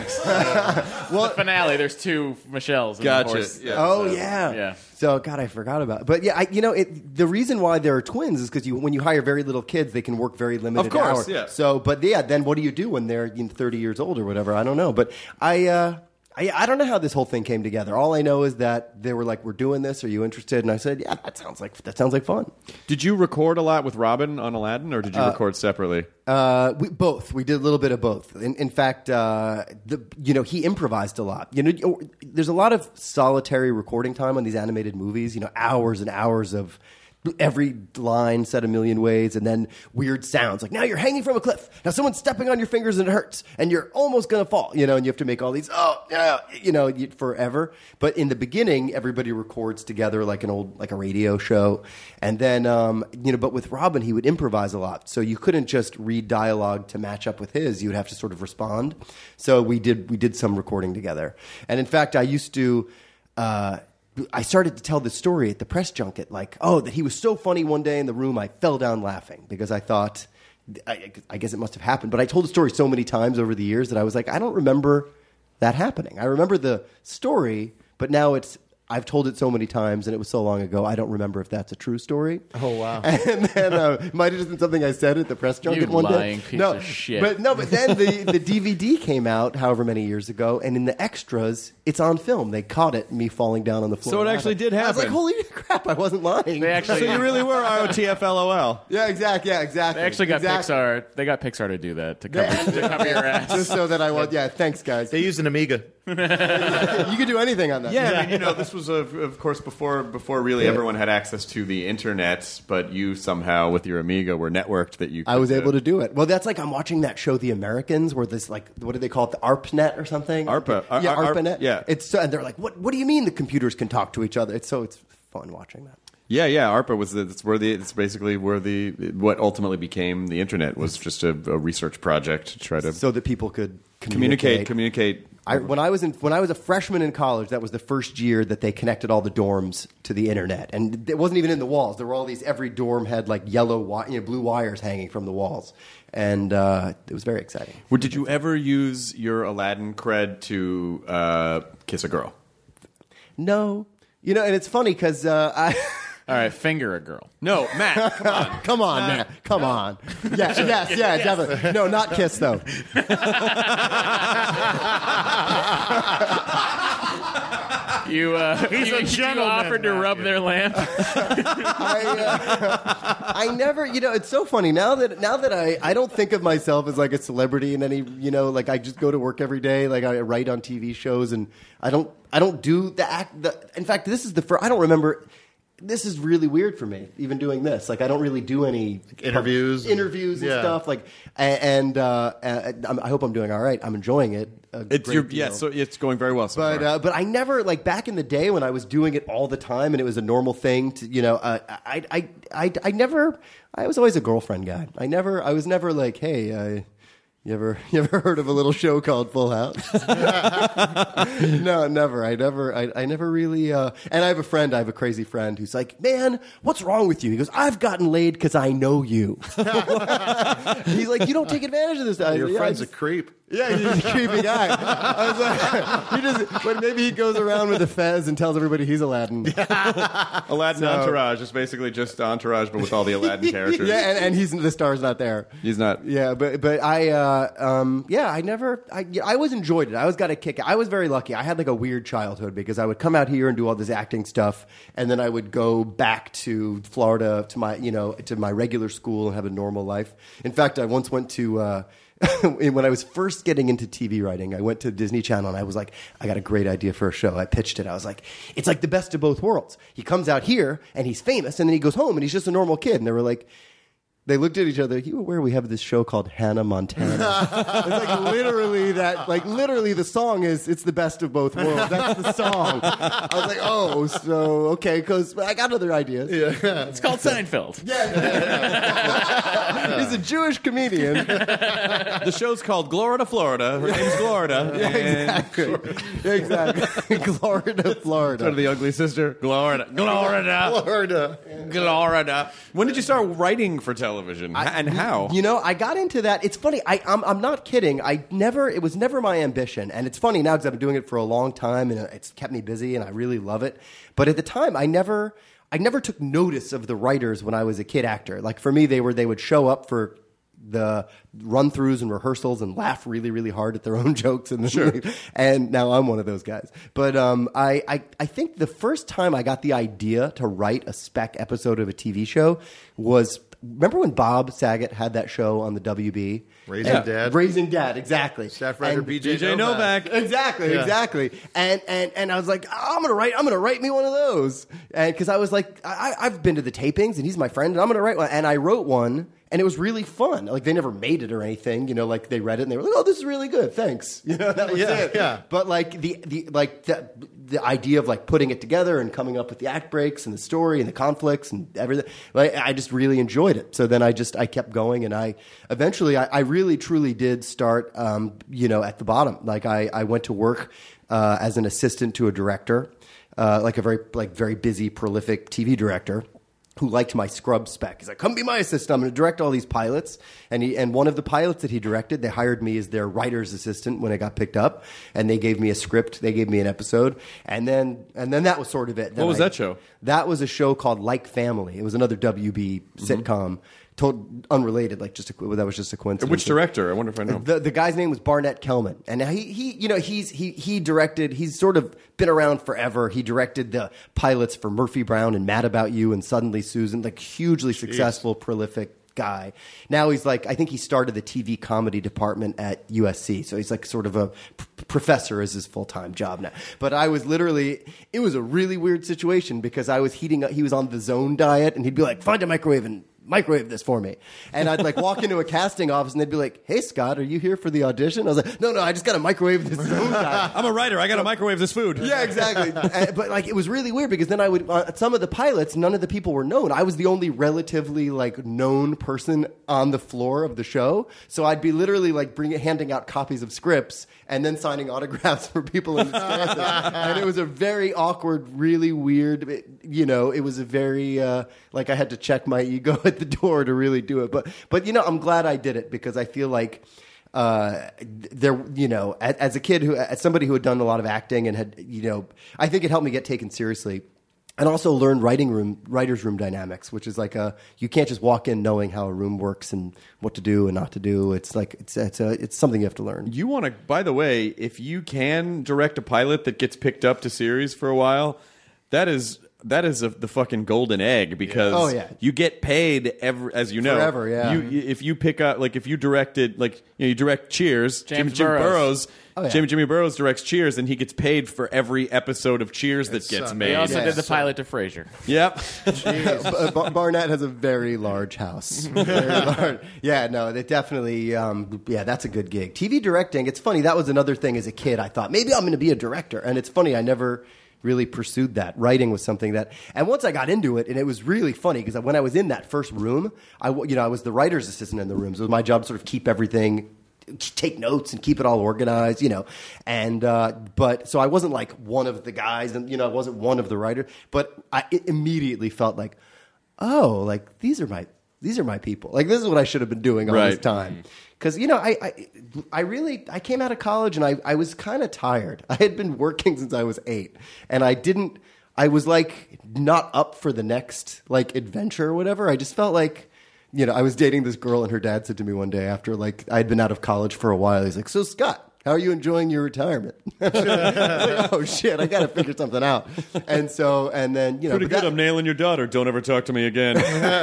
S11: Well, the finale. There's two Michelles. In
S1: Gotcha.
S11: The horse.
S1: Yeah.
S9: Oh
S1: So-
S9: yeah.
S11: Yeah.
S9: So God, I forgot about it. But yeah, I, you know, it, the reason why there are twins is because you, when you hire very little kids, they can work very limited
S1: Of course,
S9: hours.
S1: yeah.
S9: So, but yeah, then what do you do when they're you know, thirty years old or whatever? I don't know. But I, uh, I, I don't know how this whole thing came together. All I know is that they were like, "We're doing this. Are you interested?" And I said, "Yeah, that sounds like that sounds like fun."
S1: Did you record a lot with Robin on Aladdin, or did you
S9: Uh,
S1: record separately?
S9: Uh, we both. We did a little bit of both. In, in fact, uh, the you know he improvised a lot. You know, there's a lot of solitary recording time on these animated movies. You know, hours and hours of every line said a million ways, and then weird sounds like now you're hanging from a cliff. Now someone's stepping on your fingers and it hurts, and you're almost gonna fall. You know, and you have to make all these oh yeah, you know, you- forever. But in the beginning, everybody records together like an old like a radio show, and then um, you know. But with Robin, he would improvise a lot, so you couldn't just read dialogue to match up with his. You would have to sort of respond. So we did we did some recording together, and in fact, I used to. Uh, I started to tell the story at the press junket, like, oh, that he was so funny one day in the room, I fell down laughing because I thought, I, I guess it must have happened. But I told the story so many times over the years that I was like, I don't remember that happening. I remember the story, but now it's, I've told it so many times and it was so long ago, I don't remember if that's a true story.
S10: Oh, wow.
S9: And then uh, it might have just been something I said at the press junket
S11: You
S9: one
S11: lying
S9: day.
S11: piece
S9: no,
S11: of shit.
S9: But no, but then the, the D V D came out however many years ago, and in the extras, it's on film. They caught it, me falling down on the floor.
S1: So it
S9: laughing.
S1: actually did
S9: I was like,
S1: happen.
S9: holy crap, I wasn't lying.
S11: They actually,
S1: So you really were R O T F L O L.
S9: Yeah, exactly. Yeah, exactly.
S11: they actually got
S9: exactly.
S11: Pixar. They got Pixar to do that to cover, to cover your ass.
S9: Just so that I was. Yeah, thanks, guys.
S10: They used an Amiga.
S9: You could do anything on that.
S1: Yeah, I mean, you know, this was, of, of course, before before really
S9: Yeah.
S1: everyone had access to the internet, but you somehow, with your Amiga, were networked that you could,
S9: I was
S1: uh,
S9: able to do it. Well, that's like I'm watching that show, The Americans, where this like what do they call it, the ARPANET or something?
S1: ARPA.
S9: Yeah,
S1: Ar- Ar-
S9: ARPANET.
S1: yeah.
S9: It's so, and they're like, what? What do you mean the computers can talk to each other? It's so it's fun watching that.
S1: Yeah, yeah. ARPA was the, it's where the it's basically where the what ultimately became the internet was just a, a research project to try to
S9: So that people could
S1: communicate,
S9: communicate.
S1: communicate.
S9: I, when I was in when I was a freshman in college, that was the first year that they connected all the dorms to the internet, and it wasn't even in the walls. There were all these. Every dorm had like yellow, wi- you know, blue wires hanging from the walls, and uh, it was very exciting.
S1: Well, did you ever use your Aladdin cred to uh, kiss a girl?
S9: No, you know, and it's funny because uh, I.
S11: All right, finger a girl.
S1: No, Matt, come on.
S9: Come on, man. Come on. Yes, yes, yeah, definitely. No, not kiss, though.
S11: You, uh,
S10: He's
S11: you,
S10: a
S11: you
S10: gentleman,
S11: offered to rub their lamp.
S9: I, uh, I never, you know, it's so funny now that now that I, I don't think of myself as like a celebrity in any, you know, like I just go to work every day, like I write on T V shows, and I don't I don't do the act. The, in fact, this is the first. I don't remember. This is really weird for me, even doing this. Like, I don't really do any
S10: Interviews.
S9: interviews and
S10: Yeah.
S9: stuff. Like, a- and uh, uh, I'm- I hope I'm doing all right. I'm enjoying it. a
S1: It's
S9: great
S1: your
S9: deal.
S1: yeah, so it's going very well so
S9: But
S1: far.
S9: uh, but I never like back in the day when I was doing it all the time and it was a normal thing to you know uh, I, I I I never I was always a girlfriend guy. I never I was never like hey uh, you ever you ever heard of a little show called Full House? No, never. I never I, I never really uh, and I have a friend. I have a crazy friend who's like, man, what's wrong with you? He goes, I've gotten laid because I know you. He's like, you don't take advantage of this. I-
S10: Your
S9: yeah, I
S10: friend's
S9: just-
S10: a creep.
S9: Yeah, he's a creepy guy. I was like, he just, but maybe he goes around with a fez and tells everybody he's Aladdin.
S1: Aladdin
S9: so-
S1: Entourage is basically just Entourage, but with all the Aladdin characters.
S9: Yeah, and, and he's the star's not there.
S1: He's not.
S9: Yeah, but but I uh, um, yeah, I never I yeah, I always enjoyed it. I always got a kick. I was very lucky. I had like a weird childhood because I would come out here and do all this acting stuff, and then I would go back to Florida to my you know to my regular school and have a normal life. In fact, I once went to. Uh, when I was first getting into T V writing, I went to Disney Channel and I was like, I got a great idea for a show. I pitched it. I was like, it's like the best of both worlds. He comes out here and he's famous, and then he goes home and he's just a normal kid. And they were like, They looked at each other. You aware we have this show called Hannah Montana? It's like literally that. Like literally, the song is "It's the best of both worlds." That's the song. I was like, oh, so okay, because I got other ideas.
S11: Yeah, it's called Seinfeld.
S9: Yeah, he's a Jewish comedian.
S1: The show's called Glorida, Florida. Her name's Glorida.
S9: Yeah, exactly. Exactly. Glorida, Florida.
S1: Sort of the ugly sister. Glorida, Glorida,
S10: Florida,
S1: Glorida. When did you start writing for television? Television
S9: I,
S1: and how?
S9: You know, I got into that. It's funny. I, I'm, I'm not kidding. I never. It was never my ambition, and it's funny now because I've been doing it for a long time, and it's kept me busy, and I really love it. But at the time, I never, I never took notice of the writers when I was a kid actor. Like for me, they were they would show up for the run-throughs and rehearsals and laugh really, really hard at their own jokes. And,
S1: sure.
S9: And now I'm one of those guys. But um, I, I, I think the first time I got the idea to write a spec episode of a T V show was, remember when Bob Saget had that show on the W B?
S10: Raising
S9: and,
S10: Dad.
S9: Raising Dad, exactly.
S10: Staff writer
S9: and
S10: B J,
S1: B J Novak.
S10: Novak.
S9: Exactly,
S10: Yeah.
S9: exactly. And, and and I was like, oh, I'm gonna write. I'm gonna write me one of those. And because I was like, I, I've been to the tapings, and he's my friend, and I'm gonna write one. And I wrote one. And it was really fun. Like, they never made it or anything. You know, like, they read it and they were like, oh, this is really good. Thanks. You know, that was
S10: Yeah,
S9: it.
S10: yeah.
S9: But, like, the, the like the, the idea of, like, putting it together and coming up with the act breaks and the story and the conflicts and everything, like, I just really enjoyed it. So then I just, I kept going. And I, eventually, I, I really, truly did start, um, you know, at the bottom. Like, I, I went to work uh, as an assistant to a director, uh, like a very, like, very busy, prolific T V director, who liked my scrub spec. He's like, come be my assistant. I'm going to direct all these pilots. And he, and one of the pilots that he directed, they hired me as their writer's assistant when it got picked up. And they gave me a script. They gave me an episode. And then and then that was sort of it. Then
S1: What was
S9: I-
S1: that show?
S9: That was a show called Like Family. It was another W B sitcom. Told, unrelated, like just a, that was just a coincidence.
S1: Which director? I wonder if I know.
S9: The the guy's name was Barnett Kellman, and he he you know he's he he directed. He's sort of been around forever. He directed the pilots for Murphy Brown and Mad About You and Suddenly Susan, like hugely successful, prolific guy. Now he's like, I think he started the T V comedy department at U S C, so he's like sort of a p- professor is his full time job now. But I was literally, it was a really weird situation because I was heating up. He was on the Zone diet, and he'd be like, find a microwave and microwave this for me. And I'd like walk into a casting office and they'd be like, hey Scott, are you here for the audition? I was like, no, no, I just got to microwave this Zone guy.
S1: I'm a writer. I got to microwave this food.
S9: Yeah, exactly. Uh, but like, it was really weird because then I would, uh, some of the pilots, none of the people were known. I was the only relatively like known person on the floor of the show. So I'd be literally like bringing, handing out copies of scripts and then signing autographs for people in the stands. And it was a very awkward, really weird, it- you know, it was a very, uh, like I had to check my ego at the door to really do it. But, but you know, I'm glad I did it because I feel like, uh, there, you know, as, as a kid who, as somebody who had done a lot of acting and had, you know, I think it helped me get taken seriously. And also learn writing room, writer's room dynamics, which is like a, you can't just walk in knowing how a room works and what to do and not to do. It's like, it's, it's a, it's something you have to learn.
S1: You want to, by the way, if you can direct a pilot that gets picked up to series for a while, that is that is a, the fucking golden egg because
S9: Oh, yeah.
S1: you get paid every, as you know,
S9: Forever, yeah.
S1: You, if you pick up, like if you directed, like you know, you direct Cheers, Jimmy,
S11: James
S1: Jimmy
S11: Burrows.
S1: Burrows,
S9: Oh, yeah.
S1: Jimmy Jimmy Burrows directs Cheers, and he gets paid for every episode of Cheers that gets
S10: son.
S1: made.
S11: He also
S9: Yeah.
S11: did the pilot to Frasier.
S1: Yep.
S9: B- Bar- Barnett has a very large house. Very large. Yeah, no, they definitely, um, yeah, that's a good gig. T V directing, it's funny, that was another thing as a kid. I thought, maybe I'm going to be a director. And it's funny, I never really pursued that. Writing was something that, and once I got into it, and it was really funny, because when I was in that first room, I, w- you know, I was the writer's assistant in the room, so it was my job to sort of keep everything, take notes and keep it all organized, you know. And uh, but so I wasn't like one of the guys, and you know, I wasn't one of the writers. But I it immediately felt like, oh, like these are my these are my people. Like this is what I should have been doing all this
S1: Right.
S9: time. Because you know, I, I I really I came out of college and I I was kind of tired. I had been working since I was eight, and I didn't. I was like not up for the next like adventure or whatever. I just felt like. You know, I was dating this girl, and her dad said to me one day after, like, I had been out of college for a while. He's like, "So, Scott, how are you enjoying your retirement?" I was like, oh shit, I got to figure something out. And so, and then you know,
S1: Pretty
S9: but
S1: good.
S9: that-
S1: I'm nailing your daughter. Don't ever talk to me again.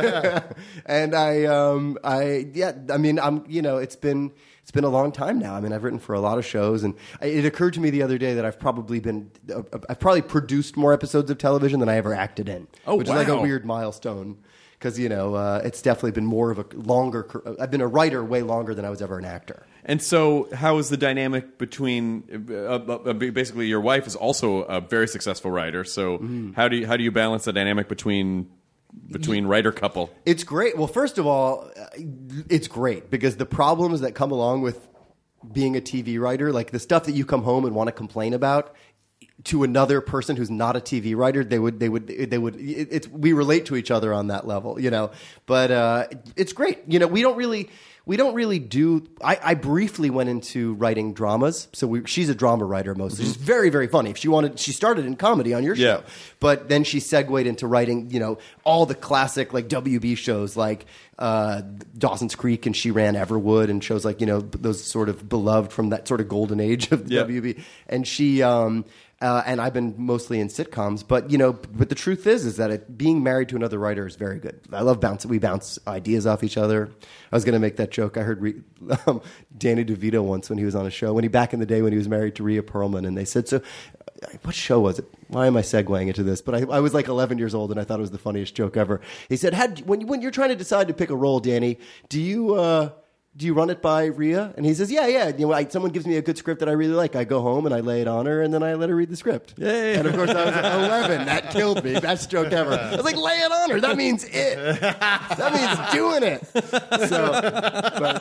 S9: and I, um, I, yeah, I mean, I'm, you know, it's been. It's been a long time now. I mean, I've written for a lot of shows, and it occurred to me the other day that I've probably been, I've probably produced more episodes of television than I ever acted in,
S1: Oh,
S9: which is like a
S1: wow.
S9: weird milestone. because you know uh, it's definitely been more of a longer. I've been a writer way longer than I was ever an actor.
S1: And so, how is the dynamic between uh, uh, basically your wife is also a very successful writer? So mm. how do you, how do you balance the dynamic between between writer couple?
S9: It's great. Well, first of all, it's great because the problems that come along with being a T V writer, like the stuff that you come home and want to complain about, to another person who's not a T V writer, they would, they would, they would. It, it's we relate to each other on that level, you know. But uh, it's great, you know. We don't really, we don't really do. I, I briefly went into writing dramas, so we, she's a drama writer mostly. Mm-hmm. She's very, very funny. If she wanted, she started in comedy on your show,
S1: yeah.
S9: But then she segued into writing, you know, all the classic like W B shows like uh, Dawson's Creek, and she ran Everwood and shows like you know those sort of beloved from that sort of golden age of the
S1: yeah.
S9: W B. And she. Um, Uh, and I've been mostly in sitcoms, but you know, but the truth is, is that it, being married to another writer is very good. I love bounce. We bounce ideas off each other. I was going to make that joke. I heard Re- um, Danny DeVito once when he was on a show, when he back in the day when he was married to Rhea Perlman, and they said, "So, what show was it? Why am I segueing into this?" But I, I was like eleven years old, and I thought it was the funniest joke ever. He said, Had, "When when you're trying to decide to pick a role, Danny, do you?" Uh, Do you run it by Rhea? And he says, yeah, yeah. You know, I, someone gives me a good script that I really like. I go home and I lay it on her, and then I let her read the script.
S1: Yay.
S9: And of course, I was like, eleven. That killed me. Best joke ever. I was like, lay it on her. That means it. That means doing it. So, but,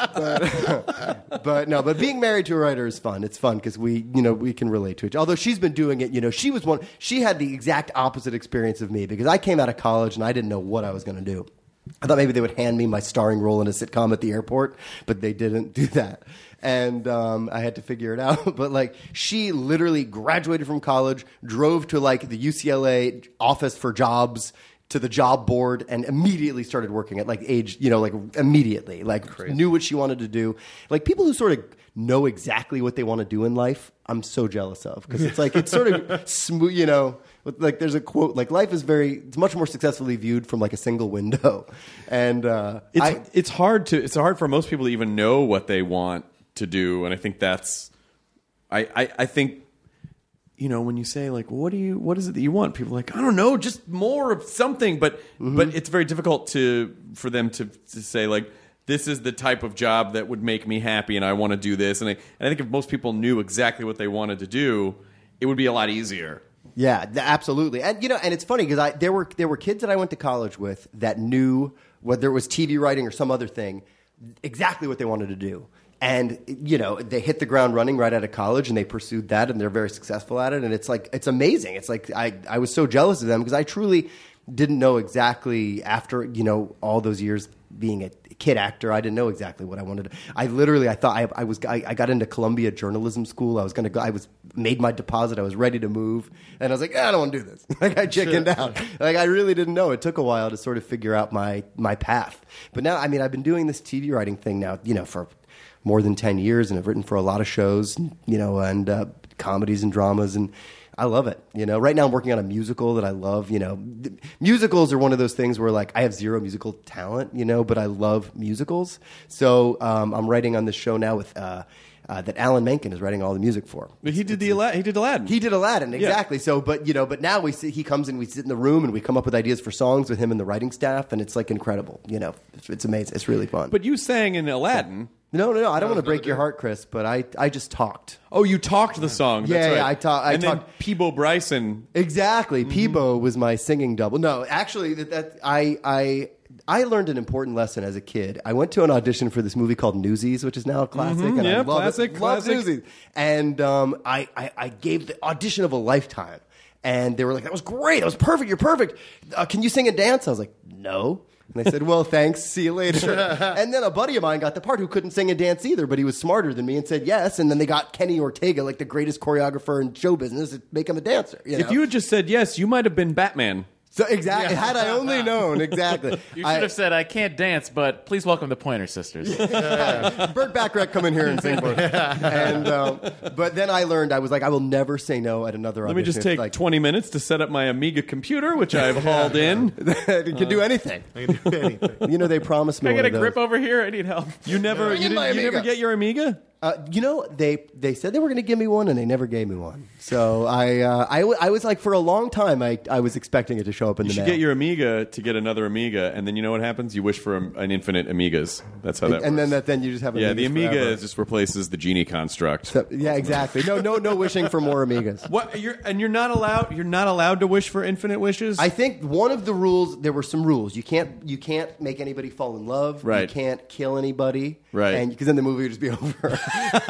S9: but, but no, but being married to a writer is fun. It's fun because we, you know, we can relate to each other. Although she's been doing it, you know, she was one. She had the exact opposite experience of me because I came out of college and I didn't know what I was going to do. I thought maybe they would hand me my starring role in a sitcom at the airport, but they didn't do that. And um, I had to figure it out. But like, she literally graduated from college, drove to like the U C L A office for jobs, to the job board, and immediately started working at like age, you know, like immediately, like Crazy. Knew what she wanted to do. Like people who sort of know exactly what they want to do in life, I'm so jealous of because it's like, it's sort of smooth, you know. Like there's a quote, like life is very, it's much more successfully viewed from like a single window. And uh,
S1: it's,
S9: I,
S1: it's hard to, it's hard for most people to even know what they want to do. And I think that's, I, I, I think, you know, when you say like, what do you, what is it that you want? People are like, I don't know, just more of something. But, mm-hmm. but it's very difficult to, for them to, to say like, this is the type of job that would make me happy and I want to do this. And I, and I think if most people knew exactly what they wanted to do, it would be a lot easier.
S9: Yeah, th- absolutely. And you know, and it's funny because I there were there were kids that I went to college with that knew whether it was T V writing or some other thing, exactly what they wanted to do. And you know, they hit the ground running right out of college and they pursued that and they're very successful at it. And it's like it's amazing. It's like I, I was so jealous of them because I truly didn't know exactly after, you know, all those years being a kid actor, I didn't know exactly what I wanted to. I literally, I thought I, I was, I, I got into Columbia Journalism School. I was going to go, I was made my deposit. I was ready to move. And I was like, I don't want to do this. Like I chickened out. Like I really didn't know. It took a while to sort of figure out my, my path. But now, I mean, I've been doing this T V writing thing now, you know, for more than ten years and I've written for a lot of shows, you know, and uh, comedies and dramas and, I love it. You know, right now I'm working on a musical that I love. You know, musicals are one of those things where like I have zero musical talent, you know, but I love musicals. So um, I'm writing on this show now with uh, uh, that Alan Menken is writing all the music for.
S1: But he did the Ala- he did Aladdin.
S9: He did Aladdin, exactly. Yeah. So, but you know, but now we see, he comes and we sit in the room and we come up with ideas for songs with him and the writing staff, and it's like incredible. You know, it's, it's amazing. It's really fun.
S1: But you sang in Aladdin.
S9: No, no, no. I don't want to break your heart, Chris, but I, I just talked.
S1: Oh, you talked the song.
S9: Yeah,
S1: That's right.
S9: yeah, I talked.
S1: And
S9: talk-
S1: then Peebo Bryson.
S9: Exactly. Mm-hmm. Peebo was my singing double. No, actually, that, that I, I, I learned an important lesson as a kid. I went to an audition for this movie called Newsies, which is now a classic.
S1: Mm-hmm,
S9: and
S1: yeah,
S9: I love
S1: classic,
S9: it.
S1: classic.
S9: Love Newsies. And um, I, I, I gave the audition of a lifetime. And they were like, that was great. That was perfect. You're perfect. Uh, can you sing and dance? I was like, no. And they said, well, thanks. See you later. And then a buddy of mine got the part who couldn't sing and dance either, but he was smarter than me and said yes. And then they got Kenny Ortega, like the greatest choreographer in show business, to make him a dancer. You know?
S1: If you had just said yes, you might have been Batman.
S9: So exactly. Yeah. Had I only known, exactly.
S11: You should
S9: I,
S11: have said, I can't dance, but please welcome the Pointer Sisters.
S9: Yeah. Burt Bacharach, come in here and sing for us. And, um, but then I learned, I was like, I will never say no at another audition.
S1: Let me just take
S9: like,
S1: twenty minutes to set up my Amiga computer, which I've hauled in.
S9: It can do anything.
S10: I can do anything.
S9: You know, they promised me
S11: Can I
S9: one
S11: get a
S9: of
S11: grip
S9: those.
S11: over here? I need help.
S1: You never,
S9: Bring
S1: you,
S9: in my
S1: didn't, you
S9: Amiga.
S1: never get your Amiga?
S9: Uh, you know, they they said they were going to give me one, and they never gave me one. So I uh, I, w- I was like, for a long time, I, I was expecting it to show up in
S1: You
S9: the
S1: should
S9: mail.
S1: get your Amiga to get another Amiga, and then you know what happens? You wish for a, an infinite Amigas. That's how that
S9: and,
S1: works.
S9: and then that then you just have
S1: yeah,
S9: Amigas
S1: the Amiga
S9: forever.
S1: just replaces the Genie construct.
S9: So, yeah, exactly. No, no, no wishing for more Amigas.
S1: What? You're, and you're not allowed. You're not allowed to wish for infinite wishes.
S9: I think one of the rules. There were some rules. You can't. You can't make anybody fall in love.
S1: Right.
S9: You can't kill anybody.
S1: Right.
S9: And because then the movie would just be over.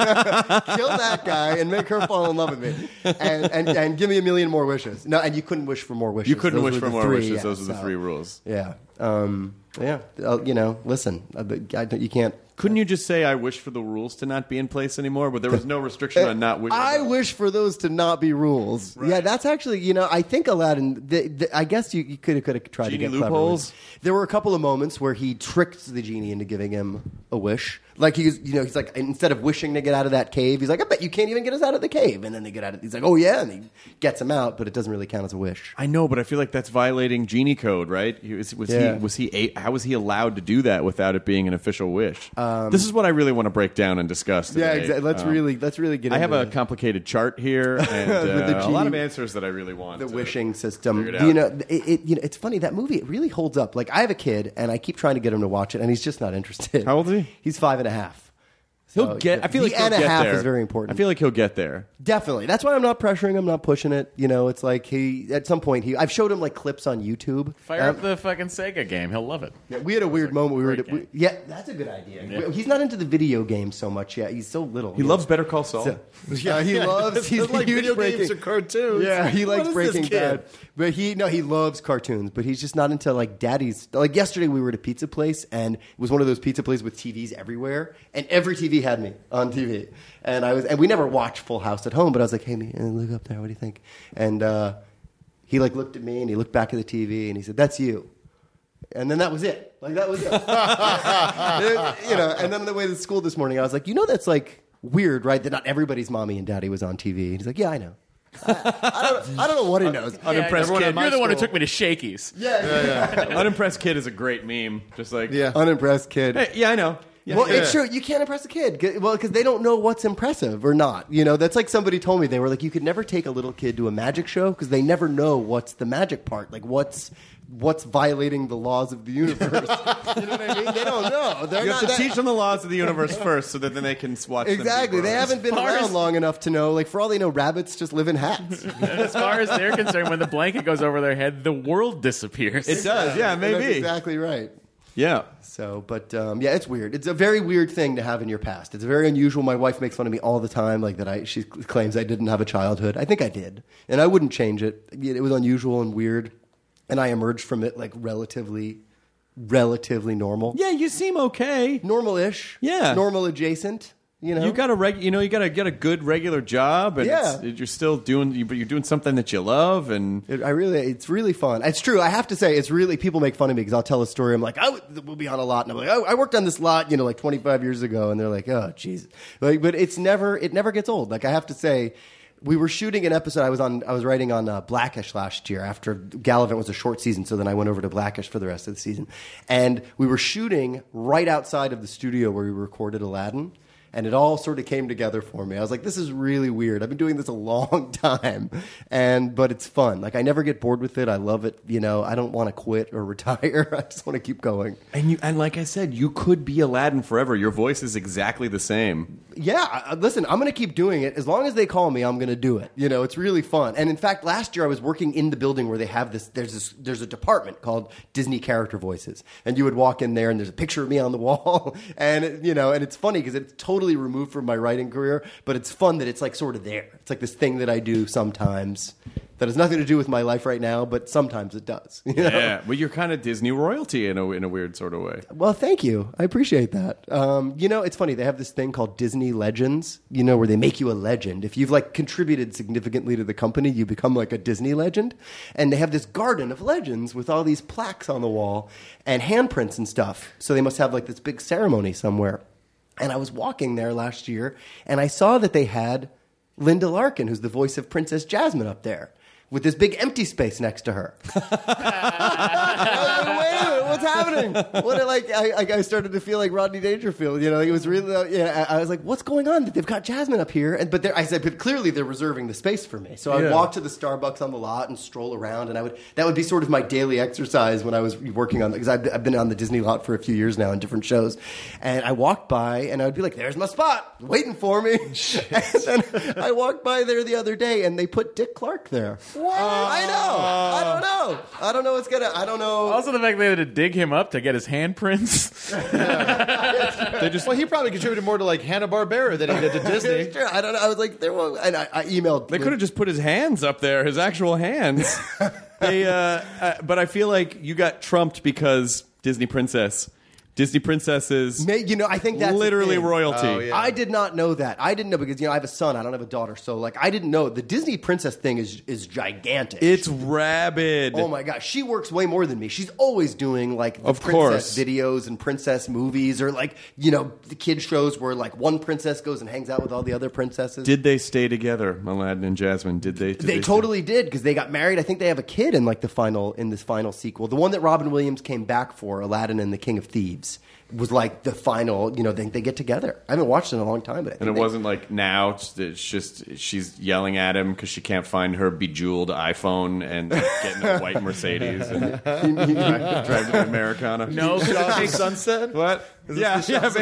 S9: Kill that guy and make her fall in love with me, and, and and give me a million more wishes. No, and you couldn't wish for more wishes.
S1: You couldn't
S9: Those
S1: wish
S9: were
S1: for
S9: the
S1: more
S9: three,
S1: wishes.
S9: yeah,
S1: Those are the
S9: so,
S1: three rules.
S9: Yeah. Um, yeah. Uh, you know, listen. I, I, you can't.
S1: Couldn't you just say, I wish for the rules to not be in place anymore? But there was no restriction on not wishing.
S9: I wish for those to not be rules.
S1: Right.
S9: Yeah, that's actually, you know, I think Aladdin, the, the, I guess you, you could have could have tried
S1: Genie
S9: to get clever
S1: loopholes?
S9: with- There were a couple of moments where he tricked the genie into giving him a wish. Like, he's, you know, he's like, instead of wishing to get out of that cave, he's like, I bet you can't even get us out of the cave. And then they get out of He's like, oh, yeah. And he gets him out, but it doesn't really count as a wish.
S1: I know, but I feel like that's violating Genie code, right? He was, was
S9: Yeah.
S1: he? Was he? A, how was he allowed to do that without it being an official wish? this is what I really want to break down and discuss today.
S9: Yeah, exactly. Let's
S1: Um,
S9: really, let's really get
S1: I have
S9: into
S1: a
S9: it.
S1: complicated chart here and uh,
S9: With the
S1: a lot of
S9: genie-
S1: answers that I really want.
S9: The
S1: to
S9: wishing system.
S1: figure it
S9: You
S1: out.
S9: know, it, it, you know, it's funny, that movie, it really holds up. Like, I have a kid, and I keep trying to get him to watch it, and he's just not interested.
S1: How old is he?
S9: He's five and a half.
S1: He'll
S9: So,
S1: get. I feel
S9: the
S1: like he'll
S9: and a
S1: get
S9: half
S1: there.
S9: is very important.
S1: I feel like he'll get there.
S9: Definitely. That's why I'm not pressuring him, not pushing it. You know, it's like he, at some point, he, I've showed him like clips on YouTube.
S11: Fire
S9: Um,
S11: up the fucking Sega game. He'll love it.
S9: yeah, we had a weird moment. We were,
S11: great
S9: we,
S11: game.
S9: yeah, that's a good idea.
S11: Yeah.
S9: He's not into the video games so much yet. He's so little.
S1: He
S9: you
S1: loves
S9: know.
S1: Better Call Saul.
S9: So- yeah, he loves. He's
S10: like
S9: huge
S10: video
S9: breaking,
S10: games or cartoons.
S9: Yeah, he
S10: What
S9: likes
S10: is
S9: Breaking
S10: this kid?
S9: Bad. But he no, he loves cartoons. But he's just not into like daddy's. Like yesterday, we were at a pizza place, and it was one of those pizza places with T Vs everywhere, and every T V had me on T V. And I was, and we never watched Full House at home. But I was like, hey, man, look up there. What do you think? And uh, he like looked at me, and he looked back at the T V, and he said, "That's you." And then that was it. Like that was it. you know. And then on the way to school this morning, I was like, you know, that's like weird, right? That not everybody's mommy and daddy was on T V. And he's like, yeah, I know. I, I don't. I don't know what he knows.
S1: Unimpressed
S11: Everyone-
S1: kid.
S11: You're the one who took me to Shakey's.
S9: Yeah,
S1: Unimpressed kid is a great meme. Just like,
S10: Yeah.
S9: unimpressed kid.
S1: hey, yeah, I know. Yeah.
S9: Well, it's
S10: Yeah.
S9: true. You can't impress a kid. 'Cause- Well, because they don't know what's impressive or not. You know, that's like somebody told me. They were like, you could never take a little kid to a magic show because they never know what's the magic part. Like, what's what's violating the laws of the universe. You know what I mean? They don't know. They're
S1: You
S9: not
S1: have to
S9: that-
S1: teach them the laws of the universe first, so that then they can watch.
S9: Exactly.
S1: Them be
S9: They
S1: grown.
S9: haven't been
S11: As far
S9: around
S11: as-
S9: long enough to know. Like, for all they know, rabbits just live in hats.
S11: As far as they're concerned, when the blanket goes over their head, the world disappears.
S1: It does. Yeah,
S9: That's
S1: maybe.
S9: exactly right.
S1: Yeah.
S9: So, but um, yeah, it's weird. It's a very weird thing to have in your past. It's very unusual. My wife makes fun of me all the time, like that. I she claims I didn't have a childhood. I think I did, and I wouldn't change it. It was unusual and weird, and I emerged from it like relatively, relatively normal.
S1: Yeah, you seem okay.
S9: Normal-ish.
S1: Yeah.
S9: Normal adjacent. You know,
S1: You got a reg- you know, you got to get a good regular job, and
S9: Yeah.
S1: it's, you're still doing, you- but you're doing something that you love, and
S9: It, I really, it's really fun. It's true. I have to say, it's really, people make fun of me because I'll tell a story. I'm like, I w- we'll be on a lot, and I'm like, oh, I worked on this lot, you know, like twenty-five years ago, and they're like, oh, Jesus. Like, but it's never, it never gets old. Like, I have to say, we were shooting an episode. I was on, I was writing on uh, Blackish last year after Gallivant was a short season, so then I went over to Blackish for the rest of the season, and we were shooting right outside of the studio where we recorded Aladdin. And it all sort of came together for me. I was like, this is really weird. I've been doing this a long time. And but it's fun. Like, I never get bored with it. I love it. You know, I don't want to quit or retire. I just want to keep going.
S1: and you and like I said, you could be Aladdin forever. Your voice is exactly the same.
S9: Yeah, I- listen, I'm going to keep doing it. As long as they call me, I'm going to do it. You know, it's really fun. And in fact, last year I was working in the building where they have this, there's this, there's a department called Disney Character Voices. And you would walk in there and there's a picture of me on the wall. And, it, you know, and it's funny because it's totally removed from my writing career, but it's fun that it's like sort of there. It's like this thing that I do sometimes that has nothing to do with my life right now, but sometimes it does. You know?
S1: Yeah, well, you're kind of Disney royalty in a in a weird sort of way.
S9: Well, thank you. I appreciate that. Um, you know, it's funny. They have this thing called Disney Legends, you know, where they make you a legend. If you've like contributed significantly to the company, you become like a Disney legend. And they have this garden of legends with all these plaques on the wall and handprints and stuff. So they must have like this big ceremony somewhere. And I was walking there last year and I saw that they had Linda Larkin, who's the voice of Princess Jasmine, up there with this big empty space next to her. I was like, wait a minute, what's happening? What? Like I, I I started to feel like Rodney Dangerfield. You know, it was really. Uh, yeah, I, I was like, what's going on? They've got Jasmine up here, and but I said, but clearly they're reserving the space for me. So I would
S10: Yeah.
S9: walk to the Starbucks on the lot and stroll around, and I would that would be sort of my daily exercise when I was working on because I've, I've been on the Disney lot for a few years now in different shows, and I walked by and I would be like, "There's my spot, waiting for me." And then I walked by there the other day, and they put Dick Clark there. What? I know. I don't know. I don't know what's gonna. I don't know.
S11: Also, the fact they had to dig him up to get his handprints.
S10: They just, well, he probably contributed more to like Hanna-Barbera than he did to Disney.
S9: It's true. I don't know. I was like, there was, and I, I emailed.
S1: They could have just put his hands up there, his actual hands. they, uh, uh, but I feel like you got trumped because Disney Princess. Disney princesses,
S9: May, you know, I think that's the
S1: literally
S9: thing.
S1: royalty.
S10: Oh, yeah.
S9: I did not know that. I didn't know because you know I have a son. I don't have a daughter, so like I didn't know the Disney princess thing is is gigantic.
S1: It's rabid.
S9: Oh my gosh, she works way more than me. She's always doing like the
S1: Of
S9: princess
S1: course.
S9: videos and princess movies, or like you know the kid shows where like one princess goes and hangs out with all the other princesses.
S1: Did they stay together, Aladdin and Jasmine? Did they? Did
S9: They totally did because they got married. I think they have a kid in like the final in this final sequel, the one that Robin Williams came back for, Aladdin and the King of Thieves, was like the final. You know, they, they get together. I haven't watched it in a long time, but I think
S1: And it
S9: they-
S1: wasn't like now. It's it's just she's yelling at him because she can't find her bejeweled iPhone and getting a white Mercedes and driving drive the Americana.
S11: No,
S10: Shot
S11: because
S10: the
S11: it
S10: sunset.
S1: What?
S10: Is
S1: Yeah,
S10: this the
S1: yeah,
S10: Shots